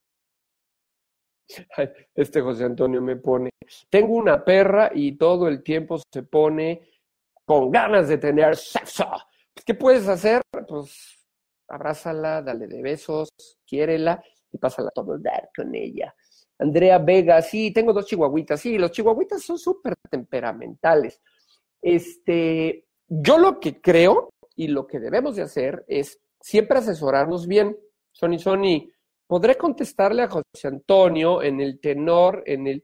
Este José Antonio me pone, tengo una perra y todo el tiempo se pone con ganas de tener sexo. Pues, ¿qué puedes hacer? Pues abrázala, dale de besos, quiérela y pásala todo el día con ella. Andrea Vega, sí, tengo dos chihuahuitas. Sí, los chihuahuitas son súper temperamentales. Este, yo lo que creo y lo que debemos de hacer es siempre asesorarnos bien. Sony, Sony, podré contestarle a José Antonio en el tenor, en el...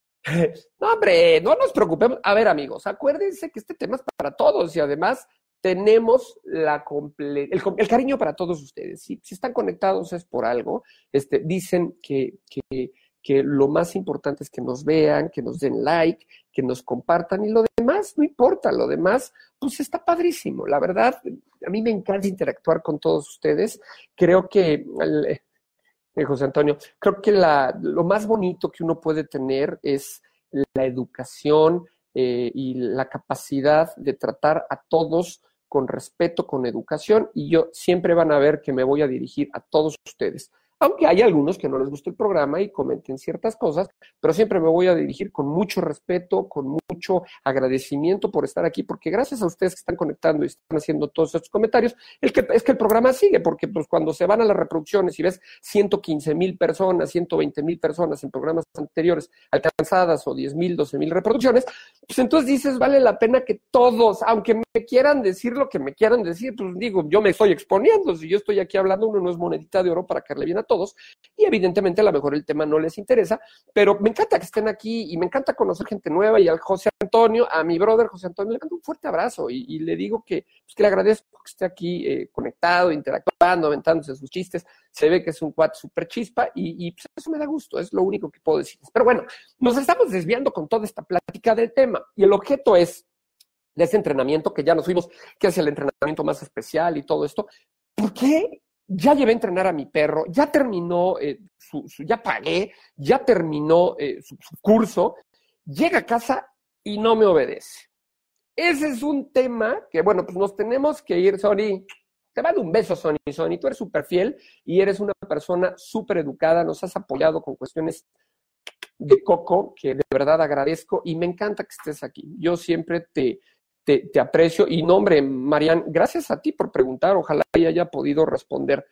No, hombre, no nos preocupemos. A ver, amigos, acuérdense que este tema es para todos y además tenemos la comple- el, el cariño para todos ustedes. Si, si están conectados es por algo. Este, dicen que, que, que lo más importante es que nos vean, que nos den like, que nos compartan y lo demás no importa. Lo demás, pues está padrísimo. La verdad, a mí me encanta interactuar con todos ustedes. Creo que... El, Eh, José Antonio, creo que la, lo más bonito que uno puede tener es la educación eh, y la capacidad de tratar a todos con respeto, con educación, y yo siempre van a ver que me voy a dirigir a todos ustedes. Aunque hay algunos que no les gusta el programa y comenten ciertas cosas, pero siempre me voy a dirigir con mucho respeto, con mucho agradecimiento por estar aquí, porque gracias a ustedes que están conectando y están haciendo todos estos comentarios, el que, es que el programa sigue, porque pues cuando se van a las reproducciones y ves ciento quince mil personas, ciento veinte mil personas en programas anteriores alcanzadas o diez mil, doce mil reproducciones, pues entonces dices, vale la pena que todos, aunque me quieran decir lo que me quieran decir, pues digo, yo me estoy exponiendo, si yo estoy aquí hablando, uno no es monedita de oro para caerle bien a todos, y evidentemente a lo mejor el tema no les interesa, pero me encanta que estén aquí y me encanta conocer gente nueva, y al José Antonio, a mi brother José Antonio, le mando un fuerte abrazo y, y le digo que, pues, que le agradezco que esté aquí eh, conectado, interactuando, aventándose sus chistes. Se ve que es un cuate súper chispa y, y pues eso me da gusto, es lo único que puedo decir. Pero bueno, nos estamos desviando con toda esta plática del tema y el objeto es de ese entrenamiento que ya nos fuimos, que es el entrenamiento más especial y todo esto. ¿Por qué? Ya llevé a entrenar a mi perro, ya terminó, eh, su, su, ya pagué, ya terminó eh, su, su curso, llega a casa y no me obedece. Ese es un tema que, bueno, pues nos tenemos que ir, Sony. Te mando un beso, Sony. Sony, tú eres súper fiel y eres una persona súper educada, nos has apoyado con cuestiones de coco que de verdad agradezco y me encanta que estés aquí. Yo siempre te... Te, te aprecio. Y no, hombre, Marian, gracias a ti por preguntar. Ojalá ella haya podido responder.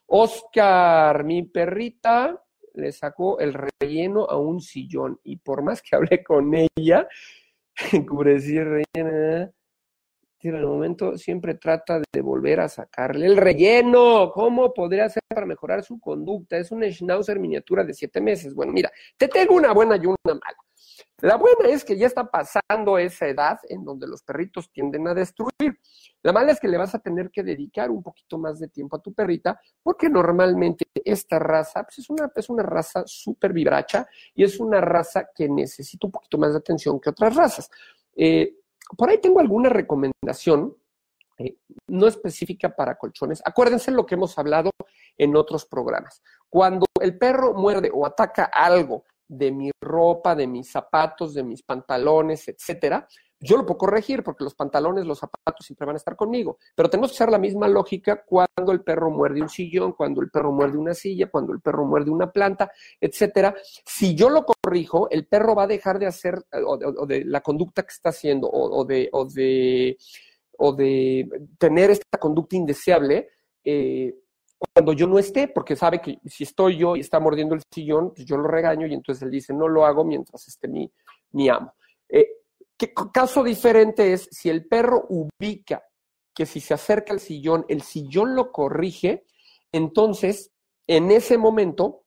Oscar, mi perrita le sacó el relleno a un sillón. Y por más que hablé con ella, encurecir rellena, en el momento siempre trata de volver a sacarle el relleno. ¿Cómo podría hacer para mejorar su conducta? Es un schnauzer miniatura de siete meses. Bueno, mira, te tengo una buena y una mala. La buena es que ya está pasando esa edad en donde los perritos tienden a destruir. La mala es que le vas a tener que dedicar un poquito más de tiempo a tu perrita, porque normalmente esta raza pues es, una, es una raza súper vibracha y es una raza que necesita un poquito más de atención que otras razas. Eh, por ahí tengo alguna recomendación, eh, no específica para colchones. Acuérdense lo que hemos hablado en otros programas. Cuando el perro muerde o ataca algo de mi ropa, de mis zapatos, de mis pantalones, etcétera, yo lo puedo corregir porque los pantalones, los zapatos siempre van a estar conmigo, pero tenemos que usar la misma lógica cuando el perro muerde un sillón, cuando el perro muerde una silla, cuando el perro muerde una planta, etcétera. Si yo lo corrijo, el perro va a dejar de hacer o de, o de la conducta que está haciendo o, o, de, o, de, o de tener esta conducta indeseable, eh, cuando yo no esté, porque sabe que si estoy yo y está mordiendo el sillón, pues yo lo regaño y entonces él dice, no lo hago mientras esté mi, mi amo. Eh, ¿qué caso diferente es si el perro ubica que si se acerca al sillón, el sillón lo corrige, entonces en ese momento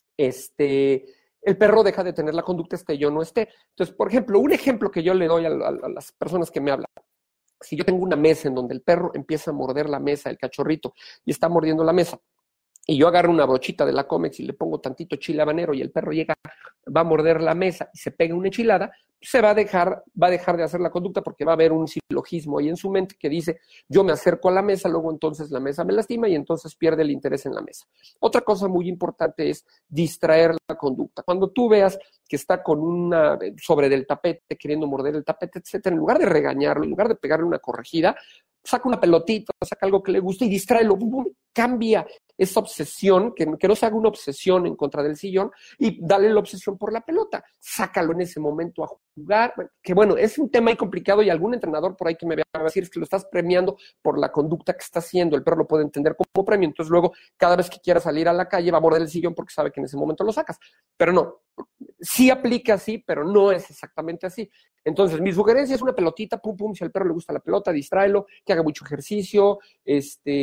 este, el perro deja de tener la conducta esté yo no esté. Entonces, por ejemplo, un ejemplo que yo le doy a, a, a las personas que me hablan, si yo tengo una mesa en donde el perro empieza a morder la mesa, el cachorrito, y está mordiendo la mesa, y yo agarro una brochita de la Comex y le pongo tantito chile habanero y el perro llega, va a morder la mesa y se pega una enchilada, se va a dejar, va a dejar de hacer la conducta porque va a haber un silogismo ahí en su mente que dice, yo me acerco a la mesa, luego entonces la mesa me lastima y entonces pierde el interés en la mesa. Otra cosa muy importante es distraer la conducta. Cuando tú veas que está con una, sobre del tapete, queriendo morder el tapete, etcétera, en lugar de regañarlo, en lugar de pegarle una corregida, saca una pelotita, saca algo que le guste y distráelo, bum, bum, cambia esa obsesión, que, que no se haga una obsesión en contra del sillón y dale la obsesión por la pelota, sácalo en ese momento a jugar, que bueno, es un tema ahí complicado y algún entrenador por ahí que me vea a decir es que lo estás premiando por la conducta que está haciendo, el perro lo puede entender como premio, entonces luego cada vez que quiera salir a la calle va a morder el sillón porque sabe que en ese momento lo sacas, pero no, sí aplica así, pero no es exactamente así. Entonces, mi sugerencia es una pelotita, pum, pum, si al perro le gusta la pelota, distráelo, que haga mucho ejercicio, este,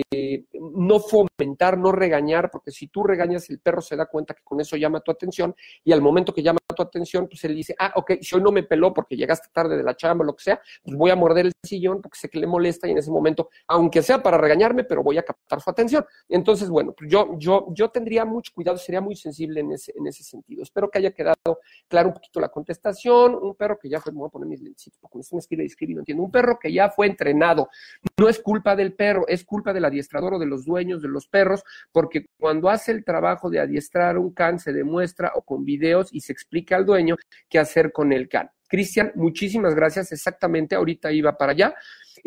no fomentar, no regañar, porque si tú regañas, el perro se da cuenta que con eso llama tu atención, y al momento que llama tu atención, pues él dice, ah, ok, si hoy no me peló porque llegaste tarde de la chamba o lo que sea, pues voy a morder el sillón porque sé que le molesta, y en ese momento, aunque sea para regañarme, pero voy a captar su atención. Entonces, bueno, pues yo, yo, yo tendría mucho cuidado, sería muy sensible en ese, en ese sentido. Espero que haya quedado claro un poquito la contestación. Un perro que ya fue, me voy a poner mis lentecitos porque me están escribiendo y escribiendo, no entiendo. Un perro que ya fue entrenado, no es culpa del perro, es culpa del adiestrador o de los dueños de los perros, porque cuando hace el trabajo de adiestrar un can, se demuestra o con videos y se explica al dueño qué hacer con el can. Cristian, muchísimas gracias, exactamente, ahorita iba para allá.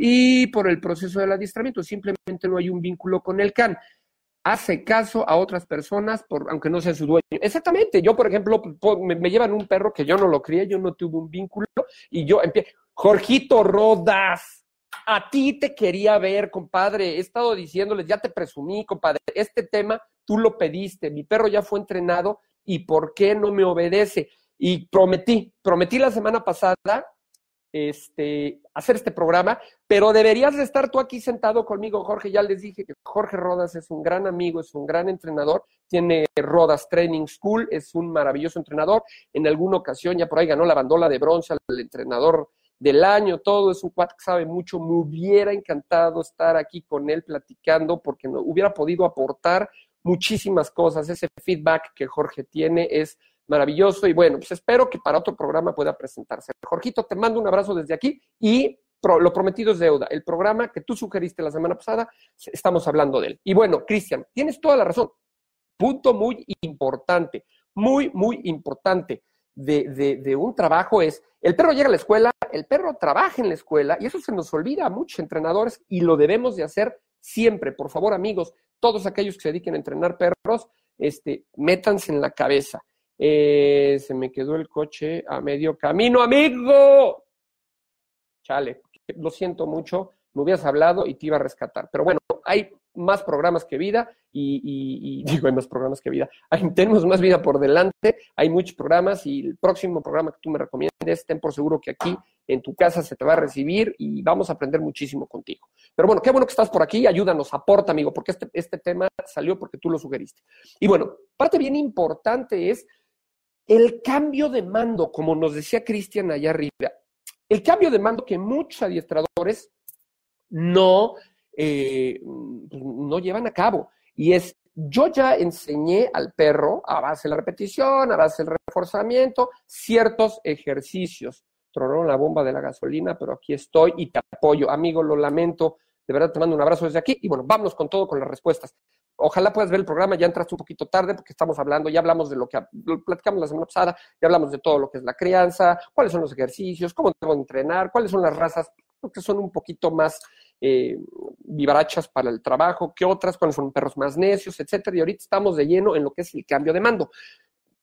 Y por el proceso del adiestramiento, simplemente no hay un vínculo con el can. Hace caso a otras personas, por, aunque no sea su dueño. Exactamente, yo, por ejemplo, me, me llevan un perro que yo no lo crié, yo no tuve un vínculo, y yo empiezo, Jorgito Rodas, a ti te quería ver, compadre, he estado diciéndoles, ya te presumí, compadre, este tema tú lo pediste, mi perro ya fue entrenado, ¿y por qué no me obedece? Y prometí, prometí la semana pasada, Este, hacer este programa, pero deberías de estar tú aquí sentado conmigo, Jorge. Ya les dije que Jorge Rodas es un gran amigo, es un gran entrenador, tiene Rodas Training School, es un maravilloso entrenador. En alguna ocasión ya por ahí ganó la bandola de bronce al entrenador del año, todo, es un cuate que sabe mucho. Me hubiera encantado estar aquí con él platicando porque no, hubiera podido aportar muchísimas cosas. Ese feedback que Jorge tiene es maravilloso y bueno, pues espero que para otro programa pueda presentarse. Jorgito, te mando un abrazo desde aquí y pro, lo prometido es deuda. El programa que tú sugeriste la semana pasada, estamos hablando de él. Y bueno, Cristian, tienes toda la razón. Punto muy importante, muy, muy importante de, de, de un trabajo es, el perro llega a la escuela, el perro trabaja en la escuela y eso se nos olvida a muchos entrenadores y lo debemos de hacer siempre. Por favor, amigos, todos aquellos que se dediquen a entrenar perros, este, métanse en la cabeza. Eh, se me quedó el coche a medio camino, amigo. Chale, lo siento mucho, me hubieras hablado y te iba a rescatar. Pero bueno, hay más programas que vida y, y, y digo, hay más programas que vida. Hay, tenemos más vida por delante, hay muchos programas y el próximo programa que tú me recomiendes, ten por seguro que aquí en tu casa se te va a recibir y vamos a aprender muchísimo contigo. Pero bueno, qué bueno que estás por aquí, ayúdanos, aporta, amigo, porque este, este tema salió porque tú lo sugeriste. Y bueno, parte bien importante es el cambio de mando, como nos decía Cristian allá arriba, el cambio de mando que muchos adiestradores no, eh, no llevan a cabo. Y es, yo ya enseñé al perro, a base de la repetición, a base del reforzamiento, ciertos ejercicios. Tronaron la bomba de la gasolina, pero aquí estoy y te apoyo. Amigo, lo lamento, de verdad te mando un abrazo desde aquí. Y bueno, vámonos con todo, con las respuestas. Ojalá puedas ver el programa, ya entraste un poquito tarde porque estamos hablando, ya hablamos de lo que lo platicamos la semana pasada, ya hablamos de todo lo que es la crianza, cuáles son los ejercicios, cómo debo entrenar, cuáles son las razas que son un poquito más eh, vivarachas para el trabajo que otras, cuáles son perros más necios, etcétera. Y ahorita estamos de lleno en lo que es el cambio de mando.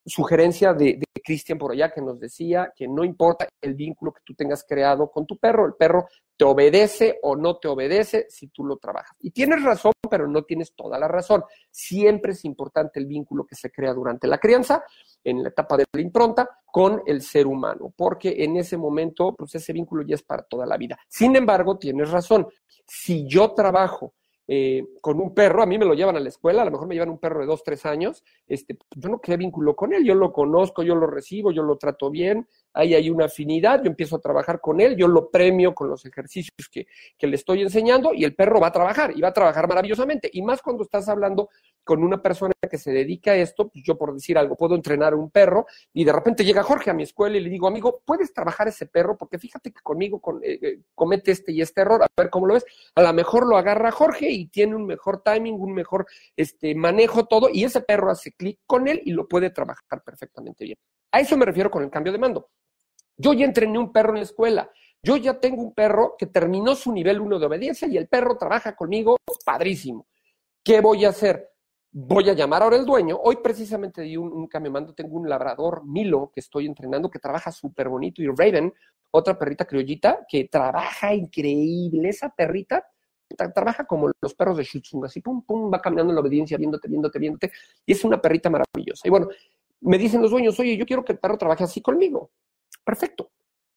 sugerencia de, de Cristian por allá que nos decía que no importa el vínculo que tú tengas creado con tu perro, el perro te obedece o no te obedece si tú lo trabajas. Y tienes razón, pero no tienes toda la razón. Siempre es importante el vínculo que se crea durante la crianza, en la etapa de la impronta, con el ser humano, porque en ese momento, pues ese vínculo ya es para toda la vida. Sin embargo, tienes razón. Si yo trabajo Eh, con un perro, a mí me lo llevan a la escuela, a lo mejor me llevan un perro de dos, tres años, este, yo no creé vínculo con él, yo lo conozco, yo lo recibo, yo lo trato bien, ahí hay una afinidad, yo empiezo a trabajar con él, yo lo premio con los ejercicios que, que le estoy enseñando y el perro va a trabajar, y va a trabajar maravillosamente, y más cuando estás hablando con una persona que se dedica a esto, pues yo por decir algo, puedo entrenar a un perro, y de repente llega Jorge a mi escuela y le digo, amigo, ¿puedes trabajar ese perro? Porque fíjate que conmigo con, eh, comete este y este error, a ver cómo lo ves, a lo mejor lo agarra Jorge y tiene un mejor timing, un mejor este, manejo, todo, y ese perro hace clic con él y lo puede trabajar perfectamente bien. A eso me refiero con el cambio de mando. Yo ya entrené un perro en la escuela, yo ya tengo un perro que terminó su nivel uno de obediencia y el perro trabaja conmigo padrísimo. ¿Qué voy a hacer? Voy a llamar ahora al dueño. Hoy precisamente di un, un cambio de mando, tengo un labrador Milo que estoy entrenando que trabaja súper bonito y Raven, otra perrita criollita que trabaja increíble. Esa perrita trabaja como los perros de Shih Tzu, así pum, pum, va caminando en la obediencia, viéndote, viéndote, viéndote, y es una perrita maravillosa. Y bueno, me dicen los dueños, oye, yo quiero que el perro trabaje así conmigo. Perfecto.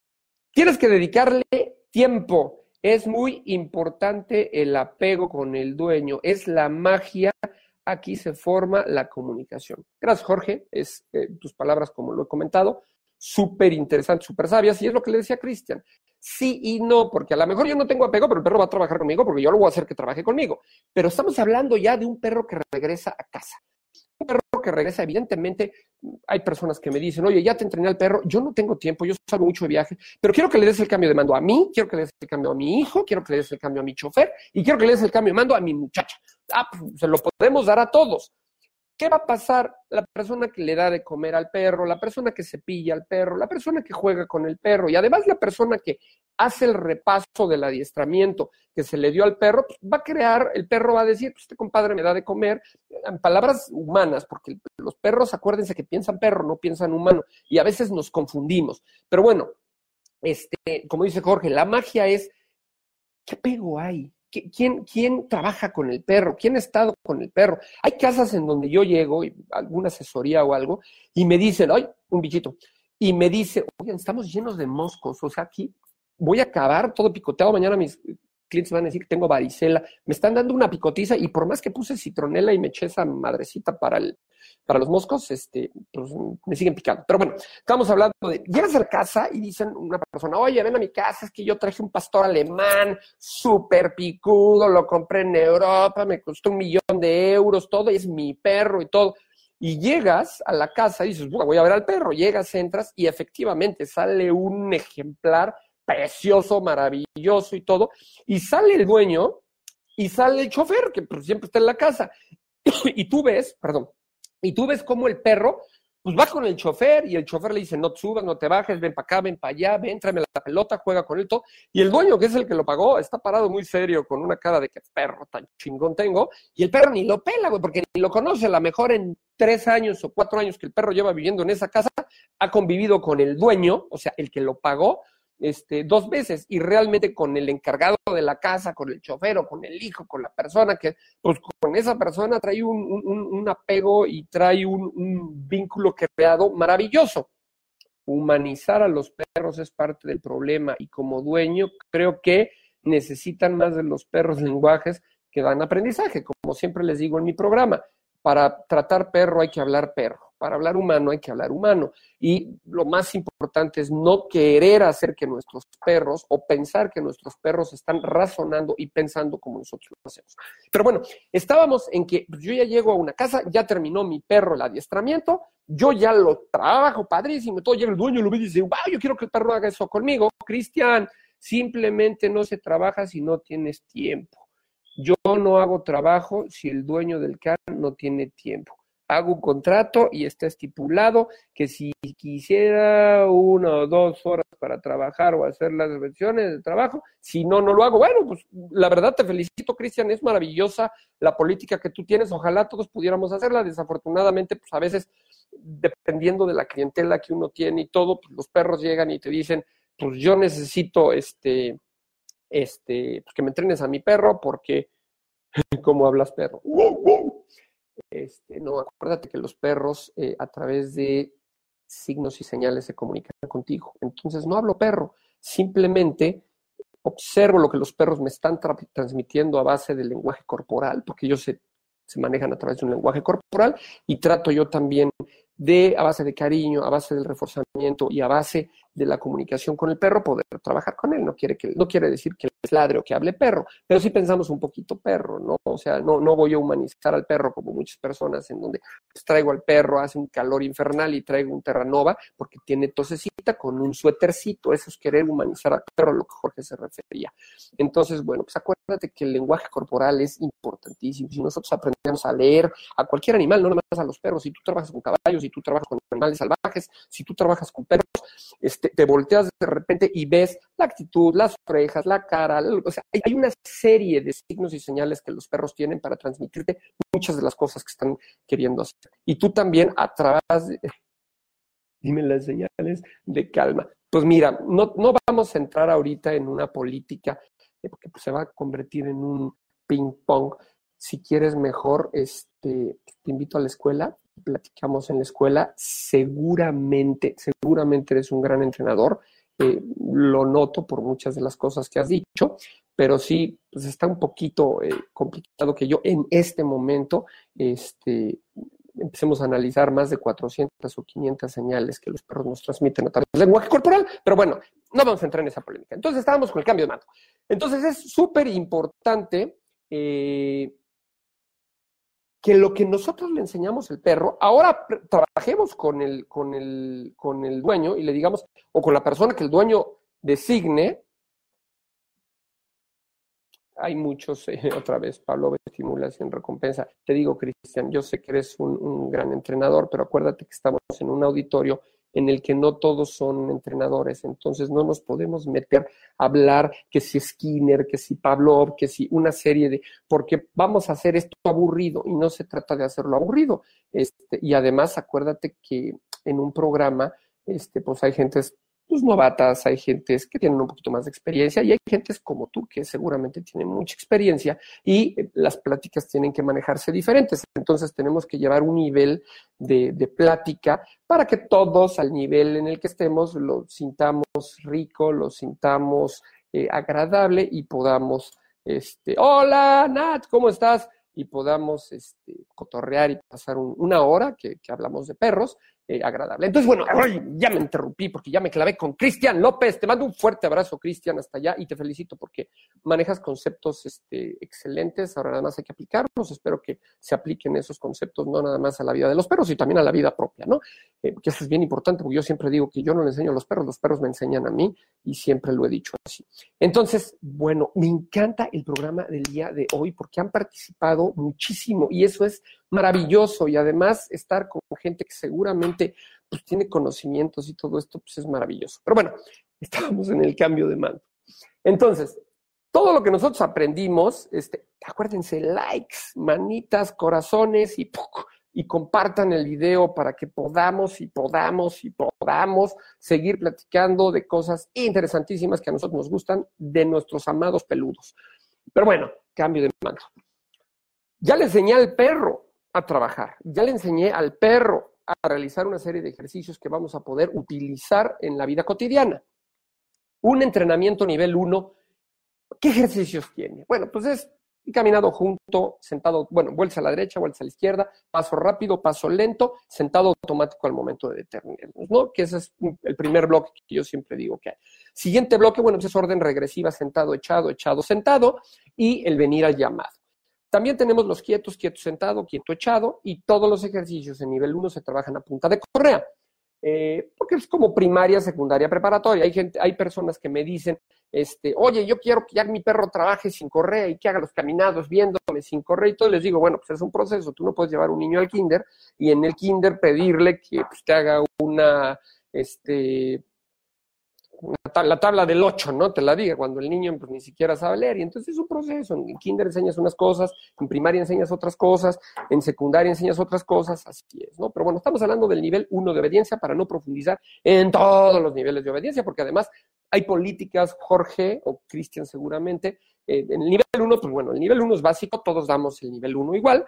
Tienes que dedicarle tiempo. Es muy importante el apego con el dueño. Es la magia. Aquí se forma la comunicación. Gracias, Jorge. Es eh, tus palabras, como lo he comentado, súper interesantes, súper sabias, y es lo que le decía Cristian. Sí y no, porque a lo mejor yo no tengo apego, pero el perro va a trabajar conmigo porque yo lo voy a hacer que trabaje conmigo. Pero estamos hablando ya de un perro que regresa a casa. Un perro que regresa, evidentemente, hay personas que me dicen, oye, ya te entrené al perro, yo no tengo tiempo, yo salgo mucho de viaje, pero quiero que le des el cambio de mando a mí, quiero que le des el cambio a mi hijo, quiero que le des el cambio a mi chofer y quiero que le des el cambio de mando a mi muchacha. Ah, pues se lo podemos dar a todos. ¿Qué va a pasar? La persona que le da de comer al perro, la persona que cepilla al perro, la persona que juega con el perro y además la persona que hace el repaso del adiestramiento que se le dio al perro, pues va a crear, el perro va a decir, pues este compadre me da de comer, en palabras humanas, porque los perros, acuérdense que piensan perro, no piensan humano, y a veces nos confundimos. Pero bueno, este, como dice Jorge, la magia es, ¿qué apego hay? ¿Quién, ¿Quién trabaja con el perro? ¿Quién ha estado con el perro? Hay casas en donde yo llego, alguna asesoría o algo, y me dicen, ¡ay, un bichito! Y me dice, oigan, estamos llenos de moscos, o sea, aquí voy a acabar todo picoteado, mañana mis clientes van a decir que tengo varicela, me están dando una picotiza, y por más que puse citronela y me eché esa madrecita para el, para los moscos, este, pues me siguen picando. Pero bueno, estamos hablando de, llegas a la casa y dicen una persona, oye, ven a mi casa, es que yo traje un pastor alemán, súper picudo, lo compré en Europa, me costó un millón de euros, todo, y es mi perro y todo. Y llegas a la casa y dices, bueno, voy a ver al perro, llegas, entras, y efectivamente sale un ejemplar precioso, maravilloso y todo, y sale el dueño, y sale el chofer, que pues, siempre está en la casa, y tú ves, perdón, y tú ves cómo el perro, pues va con el chofer, y el chofer le dice, no te subas, no te bajes, ven para acá, ven para allá, ven, tráeme la pelota, juega con él, todo, y el dueño, que es el que lo pagó, está parado muy serio, con una cara de que perro tan chingón tengo, y el perro ni lo pela, güey, porque ni lo conoce, a lo mejor en tres años o cuatro años que el perro lleva viviendo en esa casa, ha convivido con el dueño, o sea, el que lo pagó, Este, dos veces, y realmente con el encargado de la casa, con el chofer o con el hijo, con la persona que, pues con esa persona trae un, un, un apego y trae un, un vínculo creado maravilloso. Humanizar a los perros es parte del problema, y como dueño creo que necesitan más de los perros lenguajes que dan aprendizaje, como siempre les digo en mi programa. Para tratar perro hay que hablar perro, para hablar humano hay que hablar humano, y lo más importante es no querer hacer que nuestros perros o pensar que nuestros perros están razonando y pensando como nosotros lo hacemos. Pero bueno, estábamos en que yo ya llego a una casa, ya terminó mi perro el adiestramiento, yo ya lo trabajo padrísimo, todo llega el dueño, lo ve y dice, wow, yo quiero que el perro haga eso conmigo. Cristian, simplemente no se trabaja si no tienes tiempo. Yo no hago trabajo si el dueño del can no tiene tiempo. Hago un contrato y está estipulado que si quisiera una o dos horas para trabajar o hacer las revisiones de trabajo, si no, no lo hago. Bueno, pues la verdad te felicito, Cristian, es maravillosa la política que tú tienes. Ojalá todos pudiéramos hacerla. Desafortunadamente, pues a veces dependiendo de la clientela que uno tiene y todo, pues los perros llegan y te dicen, pues yo necesito este, este, pues que me entrenes a mi perro porque, ¿cómo hablas perro? Este, no, acuérdate que los perros eh, a través de signos y señales se comunican contigo. Entonces no hablo perro, simplemente observo lo que los perros me están tra- transmitiendo a base del lenguaje corporal, porque ellos se, se manejan a través de un lenguaje corporal, y trato yo también de, a base de cariño, a base del reforzamiento y a base de la comunicación con el perro, poder trabajar con él. No quiere, que, no quiere decir que les ladre o que hable perro, pero sí pensamos un poquito perro, ¿no? O sea, no, no voy a humanizar al perro como muchas personas en donde pues, traigo al perro, hace un calor infernal y traigo un Terranova porque tiene tosecita con un suétercito. Eso es querer humanizar al perro, a lo que Jorge se refería. Entonces, bueno, pues acuérdate que el lenguaje corporal es importantísimo. Si nosotros aprendemos a leer a cualquier animal, no nada más a los perros, si tú trabajas con caballos, si tú trabajas con animales salvajes, si tú trabajas con perros, este, te volteas de repente y ves la actitud, las orejas, la cara, o sea, hay una serie de signos y señales que los perros tienen para transmitirte muchas de las cosas que están queriendo hacer. Y tú también a través de, dime las señales de calma. Pues mira, no, no vamos a entrar ahorita en una política, eh, porque pues, se va a convertir en un ping pong. Si quieres mejor, este, te invito a la escuela, platicamos en la escuela, seguramente, seguramente eres un gran entrenador, eh, lo noto por muchas de las cosas que has dicho, pero sí, pues está un poquito eh, complicado que yo en este momento, este, empecemos a analizar más de cuatrocientas o quinientas señales que los perros nos transmiten a través del lenguaje corporal, pero bueno, no vamos a entrar en esa polémica. Entonces estábamos con el cambio de mando. Entonces es súper importante eh, que lo que nosotros le enseñamos al perro, ahora trabajemos con el, con el, con el dueño y le digamos, o con la persona que el dueño designe. Hay muchos, eh, otra vez, Pablo, estimulación, recompensa. Te digo, Cristian, yo sé que eres un, un gran entrenador, pero acuérdate que estamos en un auditorio en el que no todos son entrenadores, entonces no nos podemos meter a hablar que si Skinner, que si Pavlov, que si una serie de, porque vamos a hacer esto aburrido y no se trata de hacerlo aburrido. Este, y además acuérdate que en un programa, este, pues hay gentes pues novatas, hay gentes que tienen un poquito más de experiencia y hay gentes como tú que seguramente tienen mucha experiencia y las pláticas tienen que manejarse diferentes. Entonces tenemos que llevar un nivel de, de plática para que todos al nivel en el que estemos lo sintamos rico, lo sintamos eh, agradable y podamos, este, hola Nat, ¿cómo estás? Y podamos este, cotorrear y pasar un, una hora que, que hablamos de perros, eh, agradable. Entonces, bueno, ay, ya me interrumpí porque ya me clavé con Cristian López. Te mando un fuerte abrazo, Cristian, hasta allá, y te felicito porque manejas conceptos este, excelentes. Ahora nada más hay que aplicarlos. Espero que se apliquen esos conceptos no nada más a la vida de los perros, sino también a la vida propia, ¿no? Eh, porque eso es bien importante, porque yo siempre digo que yo no le enseño a los perros, los perros me enseñan a mí, y siempre lo he dicho así. Entonces, bueno, me encanta el programa del día de hoy porque han participado muchísimo y eso es maravilloso, y además estar con gente que seguramente pues, tiene conocimientos y todo esto pues es maravilloso. Pero bueno, estábamos en el cambio de mando. Entonces, todo lo que nosotros aprendimos, este, acuérdense, likes, manitas, corazones y ¡puc! Y compartan el video para que podamos y podamos y podamos seguir platicando de cosas interesantísimas que a nosotros nos gustan de nuestros amados peludos. Pero bueno, cambio de mando. Ya le enseñé al perro a trabajar, ya le enseñé al perro a realizar una serie de ejercicios que vamos a poder utilizar en la vida cotidiana. Un entrenamiento nivel uno, ¿qué ejercicios tiene? Bueno, pues es caminado junto, sentado, bueno, vuelta a la derecha, vuelta a la izquierda, paso rápido, paso lento, sentado automático al momento de detenernos, ¿no? Que ese es el primer bloque que yo siempre digo que hay. Siguiente bloque, bueno, pues es orden regresiva, sentado, echado, echado, sentado, y el venir al llamado. También tenemos los quietos, quieto, sentado, quieto, echado, y todos los ejercicios en nivel uno se trabajan a punta de correa. Eh, porque es como primaria, secundaria, preparatoria. Hay gente, hay personas que me dicen, este, oye, yo quiero que ya mi perro trabaje sin correa y que haga los caminados viéndome sin correa y todo. Les digo, bueno, pues es un proceso. Tú no puedes llevar un niño al kinder y en el kinder pedirle que pues, te haga una, este, tabla, la tabla del ocho, ¿no? Te la diga, cuando el niño pues, ni siquiera sabe leer. Y entonces es un proceso. En kinder enseñas unas cosas, en primaria enseñas otras cosas, en secundaria enseñas otras cosas, así es, ¿no? Pero bueno, estamos hablando del nivel uno de obediencia para no profundizar en todos los niveles de obediencia, porque además hay políticas, Jorge o Cristian seguramente, eh, en el nivel uno, pues bueno, el nivel uno es básico, todos damos el nivel uno igual.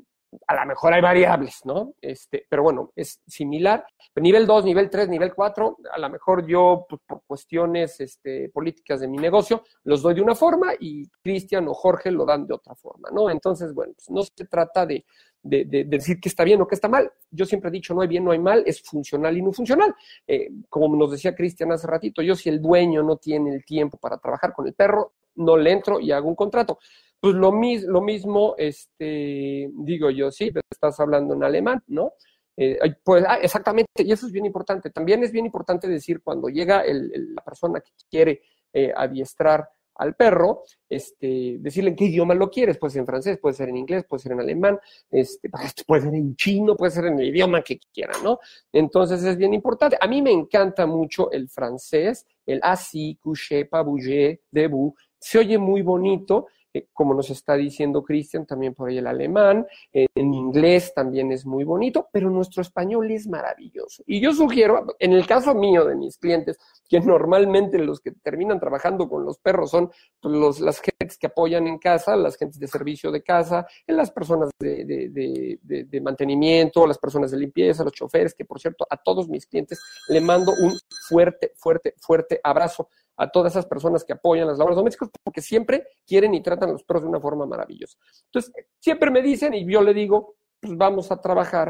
A lo mejor hay variables, ¿no? Este, pero bueno, es similar. Nivel dos, nivel tres, nivel cuatro, a lo mejor yo, pues, por cuestiones este, políticas de mi negocio, los doy de una forma y Cristian o Jorge lo dan de otra forma, ¿no? Entonces, bueno, pues no se trata de, de, de, de decir que está bien o que está mal. Yo siempre he dicho, no hay bien, no hay mal, es funcional y no funcional. Eh, como nos decía Cristian hace ratito, yo si el dueño no tiene el tiempo para trabajar con el perro, no le entro y hago un contrato. Pues lo, mis, lo mismo, este, digo yo, sí, pero estás hablando en alemán, ¿no? Eh, pues, ah, exactamente, y eso es bien importante. También es bien importante decir cuando llega el, el, la persona que quiere eh, adiestrar al perro, este, decirle en qué idioma lo quieres, puede ser en francés, puede ser en inglés, puede ser en alemán, este, puede ser en chino, puede ser en el idioma que quiera, ¿no? Entonces es bien importante. A mí me encanta mucho el francés, el assis, coucher, pas bouger, debout, se oye muy bonito, eh, como nos está diciendo Cristian, también por ahí el alemán, eh, en inglés también es muy bonito, pero nuestro español es maravilloso. Y yo sugiero, en el caso mío de mis clientes, que normalmente los que terminan trabajando con los perros son pues, los, las gentes que apoyan en casa, las gentes de servicio de casa, las personas de, de, de, de, de mantenimiento, las personas de limpieza, los choferes, que por cierto a todos mis clientes le mando un fuerte, fuerte, fuerte abrazo a todas esas personas que apoyan las labores domésticas, porque siempre quieren y tratan a los perros de una forma maravillosa. Entonces, siempre me dicen, y yo le digo, pues vamos a trabajar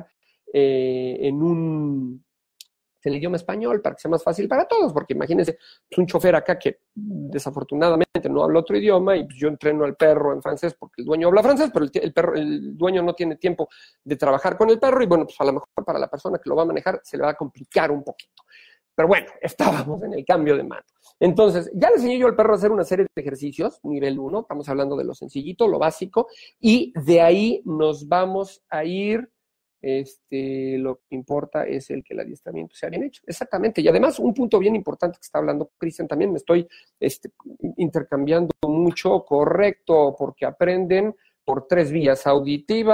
eh, en un en el idioma español para que sea más fácil para todos, porque imagínense, pues un chofer acá que desafortunadamente no habla otro idioma y pues yo entreno al perro en francés porque el dueño habla francés, pero el, el, perro, el dueño no tiene tiempo de trabajar con el perro y bueno, pues a lo mejor para la persona que lo va a manejar se le va a complicar un poquito. Pero bueno, estábamos en el cambio de mando. Entonces, ya le enseñé yo al perro a hacer una serie de ejercicios, nivel uno, estamos hablando de lo sencillito, lo básico, y de ahí nos vamos a ir, este, lo que importa es el que el adiestramiento sea bien hecho. Exactamente, y además un punto bien importante que está hablando Cristian, también me estoy este, intercambiando mucho, correcto, porque aprenden por tres vías, auditiva,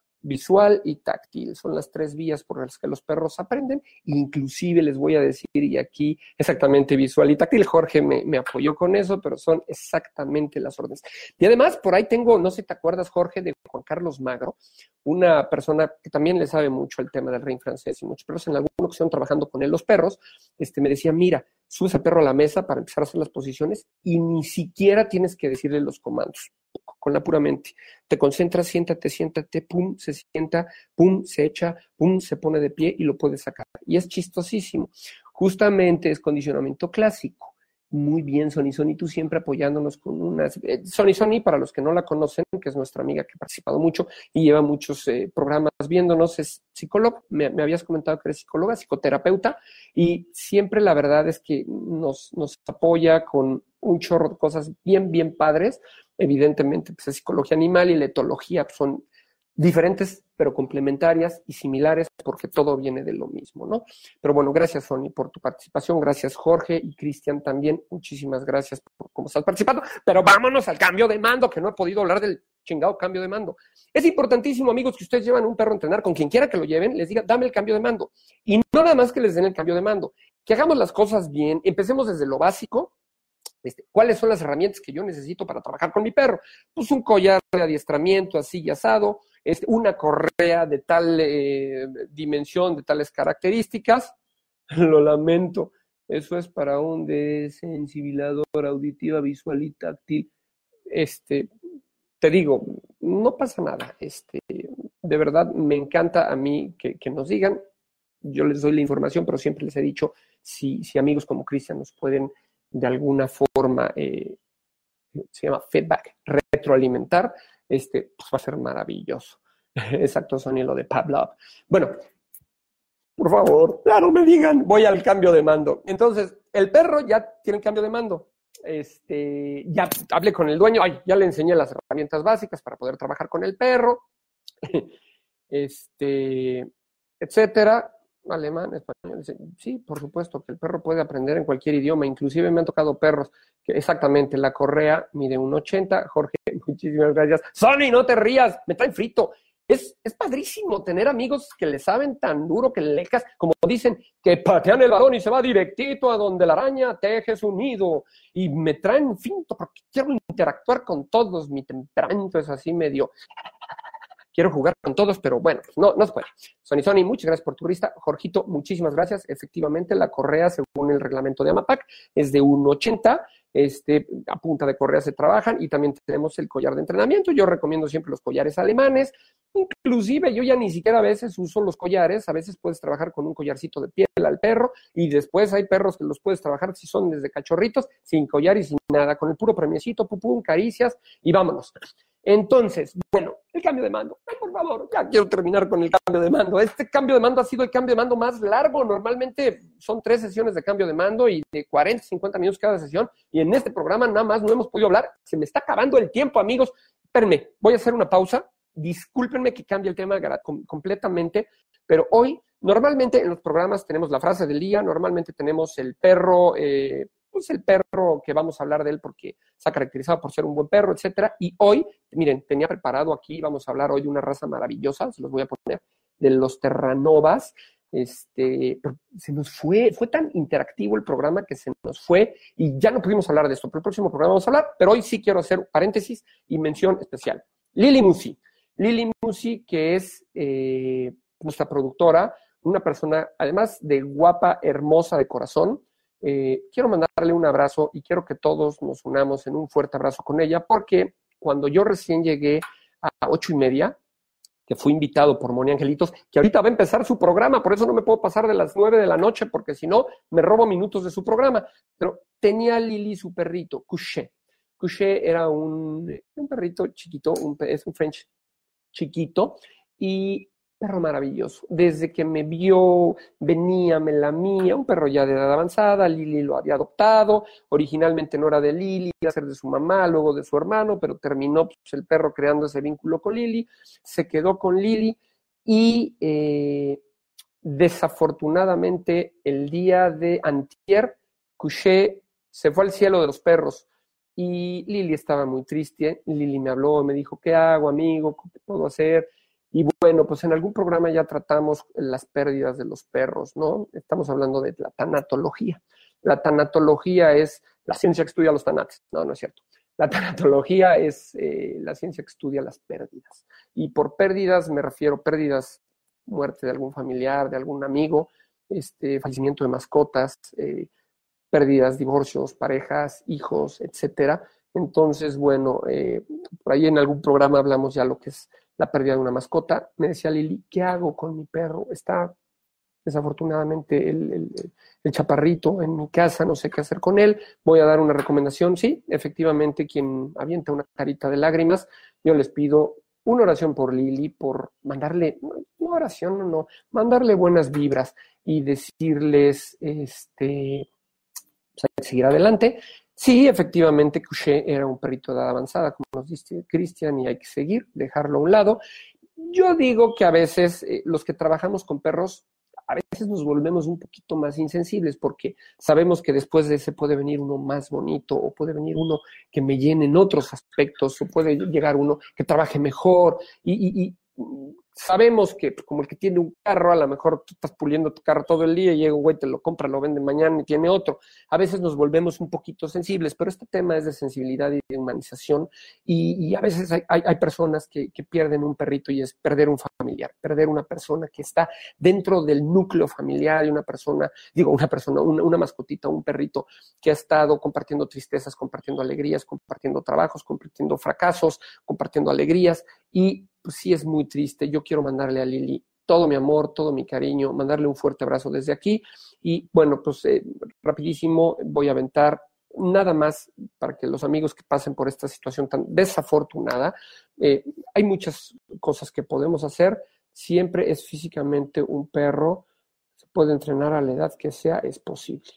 visual y táctil, son las tres vías por las que los perros aprenden, inclusive les voy a decir, y aquí exactamente visual y táctil, Jorge me, me apoyó con eso, pero son exactamente las órdenes. Y además, por ahí tengo, no sé si te acuerdas, Jorge, de Juan Carlos Magro, una persona que también le sabe mucho el tema del Ring francés y muchos perros, en alguna ocasión trabajando con él los perros, este, me decía, mira, subes al perro a la mesa para empezar a hacer las posiciones y ni siquiera tienes que decirle los comandos, con la pura mente. Te concentras, siéntate, siéntate, pum, se sienta, pum, se echa, pum, se pone de pie y lo puedes sacar. Y es chistosísimo. Justamente es condicionamiento clásico. Muy bien, Sony Sony, tú siempre apoyándonos con unas... Eh, Sony Sony, para los que no la conocen, que es nuestra amiga que ha participado mucho y lleva muchos eh, programas viéndonos, es psicóloga, me, me habías comentado que eres psicóloga, psicoterapeuta, y siempre la verdad es que nos, nos apoya con un chorro de cosas bien, bien padres. Evidentemente, pues es psicología animal y la etología pues, son diferentes, pero complementarias y similares, porque todo viene de lo mismo, ¿no? Pero bueno, gracias, Sony, por tu participación, gracias, Jorge y Cristian también, muchísimas gracias por cómo estás participando, pero vámonos al cambio de mando, que no he podido hablar del chingado cambio de mando. Es importantísimo, amigos, que ustedes llevan un perro a entrenar, con quien quiera que lo lleven, les diga, dame el cambio de mando, y no nada más que les den el cambio de mando, que hagamos las cosas bien, empecemos desde lo básico. Este, ¿Cuáles son las herramientas que yo necesito para trabajar con mi perro? Pues un collar de adiestramiento así y asado, este, una correa de tal eh, dimensión, de tales características. Lo lamento, eso es para un desensibilador auditiva, visual y táctil. Este, te digo, no pasa nada. Este, de verdad, me encanta a mí que, que nos digan. Yo les doy la información, pero siempre les he dicho, si, si amigos como Cristian nos pueden de alguna forma, eh, se llama feedback, retroalimentar, este, pues va a ser maravilloso. Exacto, Sonia, lo de Pavlov. Bueno, por favor, claro, me digan, voy al cambio de mando. Entonces, el perro ya tiene el cambio de mando. Este, ya hablé con el dueño, ay, ya le enseñé las herramientas básicas para poder trabajar con el perro, este, etcétera. alemán, español. Sí, por supuesto que el perro puede aprender en cualquier idioma. Inclusive me han tocado perros que exactamente la correa mide uno ochenta. Jorge, muchísimas gracias. Sonny, no te rías, me traen frito. Es, es padrísimo tener amigos que le saben tan duro que le cas, como dicen, que patean el balón y se va directito a donde la araña teje su nido. Y me traen finto porque quiero interactuar con todos. Mi temperamento es así medio... Quiero jugar con todos, pero bueno, pues no, no se puede. Sony Sony, muchas gracias por tu revista. Jorgito, muchísimas gracias. Efectivamente, la correa, según el reglamento de AMAPAC, es de uno ochenta. Este, a punta de correa se trabajan y también tenemos el collar de entrenamiento. Yo recomiendo siempre los collares alemanes. Inclusive yo ya ni siquiera a veces uso los collares. A veces puedes trabajar con un collarcito de piel al perro y después hay perros que los puedes trabajar si son desde cachorritos, sin collar y sin nada, con el puro premiecito, pupum, caricias y vámonos. Entonces, bueno, el cambio de mando. Ay, por favor, ya quiero terminar con el cambio de mando. Este cambio de mando ha sido el cambio de mando más largo. Normalmente son tres sesiones de cambio de mando y de cuarenta, cincuenta minutos cada sesión. Y en este programa nada más no hemos podido hablar. Se me está acabando el tiempo, amigos. Espérenme, voy a hacer una pausa. Discúlpenme que cambie el tema completamente, pero hoy, normalmente en los programas tenemos la frase del día, normalmente tenemos el perro... Eh, pues el perro que vamos a hablar de él porque se ha caracterizado por ser un buen perro, etcétera. Y hoy, miren, tenía preparado aquí, vamos a hablar hoy de una raza maravillosa, se los voy a poner, de los Terranovas. Este, se nos fue, fue tan interactivo el programa que se nos fue y ya no pudimos hablar de esto, pero el próximo programa vamos a hablar, pero hoy sí quiero hacer paréntesis y mención especial. Lili Musi. Lili Musi, que es eh, nuestra productora, una persona, además de guapa, hermosa de corazón. Eh, quiero mandarle un abrazo y quiero que todos nos unamos en un fuerte abrazo con ella, porque cuando yo recién llegué a ocho y media, que fui invitado por Moni Angelitos, que ahorita va a empezar su programa, por eso no me puedo pasar de las nueve de la noche, porque si no, me robo minutos de su programa, pero tenía a Lili su perrito, Couché. Couché era un, un perrito chiquito, un, es un French chiquito, y perro maravilloso. Desde que me vio, venía, me lamía, un perro ya de edad avanzada. Lili lo había adoptado. Originalmente no era de Lili, iba a ser de su mamá, luego de su hermano, pero terminó pues, el perro creando ese vínculo con Lili. Se quedó con Lili y eh, desafortunadamente el día de antier, Couché se fue al cielo de los perros. Y Lili estaba muy triste. Lili me habló, me dijo, ¿qué hago, amigo? ¿Qué puedo hacer? Y bueno, pues en algún programa ya tratamos las pérdidas de los perros, ¿no? Estamos hablando de la tanatología. La tanatología es la ciencia que estudia los tanates. No, no es cierto. La tanatología es eh, la ciencia que estudia las pérdidas. Y por pérdidas me refiero pérdidas, muerte de algún familiar, de algún amigo, este, fallecimiento de mascotas, eh, pérdidas, divorcios, parejas, hijos, etcétera. Entonces, bueno, eh, por ahí en algún programa hablamos ya lo que es la pérdida de una mascota. Me decía Lili, ¿qué hago con mi perro? Está desafortunadamente el, el, el chaparrito en mi casa, no sé qué hacer con él. Voy a dar una recomendación. Sí, efectivamente, quien avienta una carita de lágrimas, yo les pido una oración por Lili, por mandarle, no oración, no, no, mandarle buenas vibras y decirles, este, pues hay que seguir adelante. Sí, efectivamente, Couché era un perrito de edad avanzada, como nos dice Cristian, y hay que seguir, dejarlo a un lado. Yo digo que a veces eh, los que trabajamos con perros, a veces nos volvemos un poquito más insensibles porque sabemos que después de ese puede venir uno más bonito o puede venir uno que me llene en otros aspectos o puede llegar uno que trabaje mejor y, y, y sabemos que como el que tiene un carro, a lo mejor tú estás puliendo tu carro todo el día y llega un güey, te lo compra, lo vende mañana y tiene otro. A veces nos volvemos un poquito sensibles, pero este tema es de sensibilidad y de humanización y, y a veces hay, hay, hay personas que, que pierden un perrito y es perder un familiar, perder una persona que está dentro del núcleo familiar y una persona, digo, una persona, una, una mascotita, un perrito que ha estado compartiendo tristezas, compartiendo alegrías, compartiendo trabajos, compartiendo fracasos, compartiendo alegrías y pues sí es muy triste. Yo quiero mandarle a Lili todo mi amor, todo mi cariño, mandarle un fuerte abrazo desde aquí. Y bueno, pues eh, rapidísimo voy a aventar nada más para que los amigos que pasen por esta situación tan desafortunada, eh, hay muchas cosas que podemos hacer. Siempre es físicamente un perro, se puede entrenar a la edad que sea, es posible.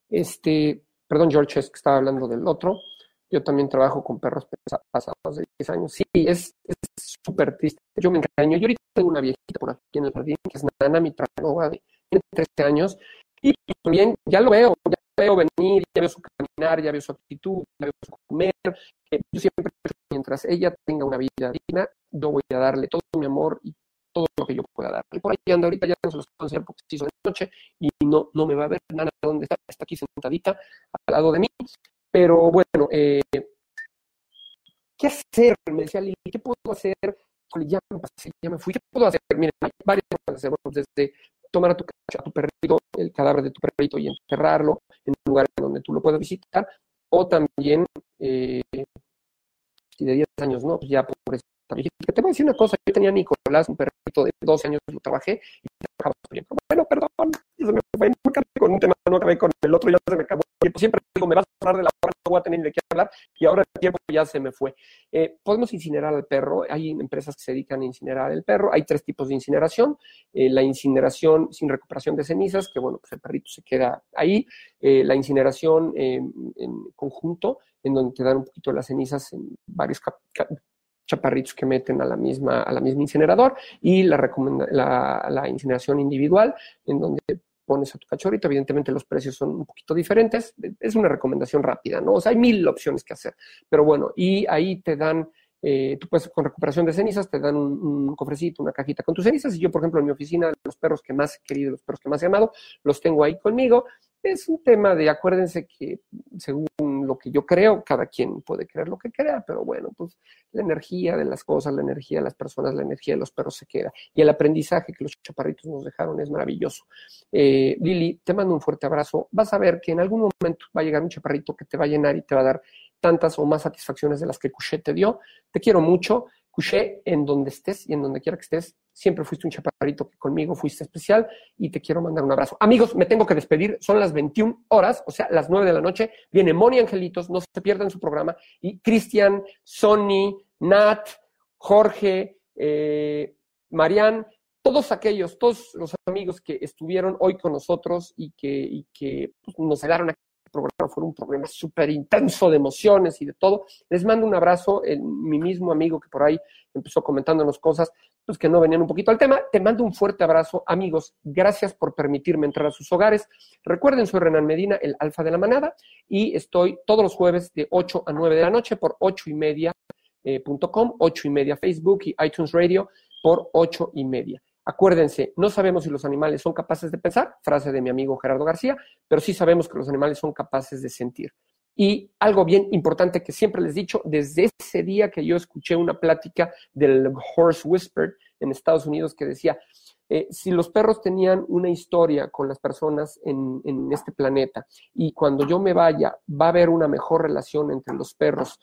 Este, perdón, George, es que estaba hablando del otro. Yo también trabajo con perros pasados de diez años. Sí, es súper triste. Yo me engaño. Yo ahorita tengo una viejita por aquí en el jardín, que es Nana, mi Terranova de tiene trece años y también ya lo veo, ya lo veo venir, ya veo su caminar, ya veo su actitud, ya veo su comer. Eh, yo siempre, mientras ella tenga una vida digna, yo voy a darle todo mi amor y todo lo que yo pueda dar. Y por ahí anda ahorita, ya no se los puedo enseñar porque se hizo de noche y no, no me va a ver nada de dónde está, está aquí sentadita al lado de mí. Pero bueno, eh, ¿qué hacer? Me decía Lili, ¿qué puedo hacer? Ya me pasé, ya me fui, ¿qué puedo hacer? Miren, hay varias cosas que hacer, desde tomar a tu, a tu perrito, el cadáver de tu perrito y enterrarlo en un lugar en donde tú lo puedas visitar, o también, eh, si de diez años, ¿no? Pues ya por esta viejita. Que te voy a decir una cosa, yo tenía a Nicolás, un perrito de doce años, lo trabajé y trabajaba bien. Bueno, perdón, se me fue, no acabé con un tema, no acabé con el otro, ya se me acabó. Siempre digo, me vas a hablar de la hora, no voy a tener ni de qué hablar, y ahora el tiempo ya se me fue. Eh, podemos incinerar al perro, hay empresas que se dedican a incinerar el perro, hay tres tipos de incineración, eh, la incineración sin recuperación de cenizas, que bueno, pues el perrito se queda ahí, eh, la incineración eh, en conjunto, en donde te dan un poquito de las cenizas en varios cap- cap- chaparritos que meten a la misma, a la misma incinerador, y la, recomenda- la, la incineración individual, en donde pones a tu cachorrito. Evidentemente los precios son un poquito diferentes, es una recomendación rápida, ¿no? O sea, hay mil opciones que hacer, pero bueno, y ahí te dan, eh, tú puedes, con recuperación de cenizas, te dan un, un cofrecito, una cajita con tus cenizas, y yo, por ejemplo, en mi oficina, los perros que más he querido, los perros que más he amado, los tengo ahí conmigo. Es un tema de, acuérdense que según lo que yo creo, cada quien puede creer lo que crea, pero bueno, pues la energía de las cosas, la energía de las personas, la energía de los perros se queda. Y el aprendizaje que los chaparritos nos dejaron es maravilloso. Eh, Lili, te mando un fuerte abrazo. Vas a ver que en algún momento va a llegar un chaparrito que te va a llenar y te va a dar tantas o más satisfacciones de las que Couché te dio. Te quiero mucho. Couché, en donde estés y en donde quiera que estés, siempre fuiste un chaparrito que conmigo fuiste especial y te quiero mandar un abrazo. Amigos, me tengo que despedir, son las veintiuna horas, o sea, las nueve de la noche, viene Moni Angelitos, no se pierdan su programa, y Cristian, Sonny, Nat, Jorge, eh, Marian, todos aquellos, todos los amigos que estuvieron hoy con nosotros y que, y que pues, nos ayudaron a programa fue un programa súper intenso de emociones y de todo. Les mando un abrazo, el, mi mismo amigo que por ahí empezó comentándonos cosas pues que no venían un poquito al tema. Te mando un fuerte abrazo, amigos. Gracias por permitirme entrar a sus hogares. Recuerden, soy Renan Medina, el alfa de la manada, y estoy todos los jueves de ocho a nueve de la noche por ocho y media punto com, ocho y media Facebook y iTunes Radio por ocho y media. Acuérdense, no sabemos si los animales son capaces de pensar, frase de mi amigo Gerardo García, pero sí sabemos que los animales son capaces de sentir. Y algo bien importante que siempre les he dicho, desde ese día que yo escuché una plática del Horse Whisperer en Estados Unidos que decía, eh, si los perros tenían una historia con las personas en, en este planeta y cuando yo me vaya va a haber una mejor relación entre los perros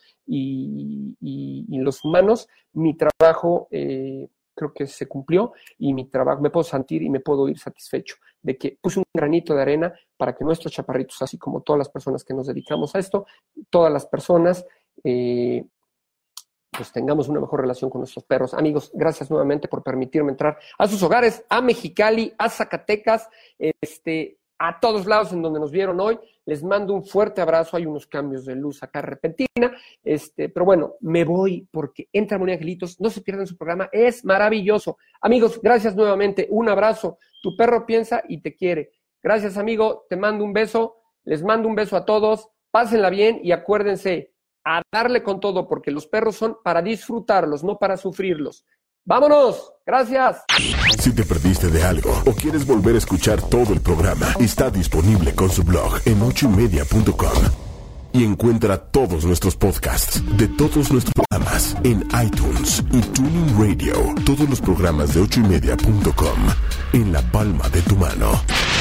y, y, y los humanos, mi trabajo... Eh, creo que se cumplió y mi trabajo, me puedo sentir y me puedo ir satisfecho de que puse un granito de arena para que nuestros chaparritos, así como todas las personas que nos dedicamos a esto, todas las personas, eh, pues tengamos una mejor relación con nuestros perros. Amigos, gracias nuevamente por permitirme entrar a sus hogares, a Mexicali, a Zacatecas, este, a todos lados en donde nos vieron hoy. Les mando un fuerte abrazo. Hay unos cambios de luz acá repentina, este, pero bueno, me voy porque entra Moni Angelitos. No se pierdan su programa, es maravilloso. Amigos, gracias nuevamente. Un abrazo. Tu perro piensa y te quiere. Gracias, amigo. Te mando un beso. Les mando un beso a todos. Pásenla bien y acuérdense a darle con todo porque los perros son para disfrutarlos, no para sufrirlos. ¡Vámonos! ¡Gracias! Si te perdiste de algo o quieres volver a escuchar todo el programa, está disponible con su blog en ocho y media punto com. Y encuentra todos nuestros podcasts de todos nuestros programas en iTunes y Tuning Radio. Todos los programas de ocho y media punto com en la palma de tu mano.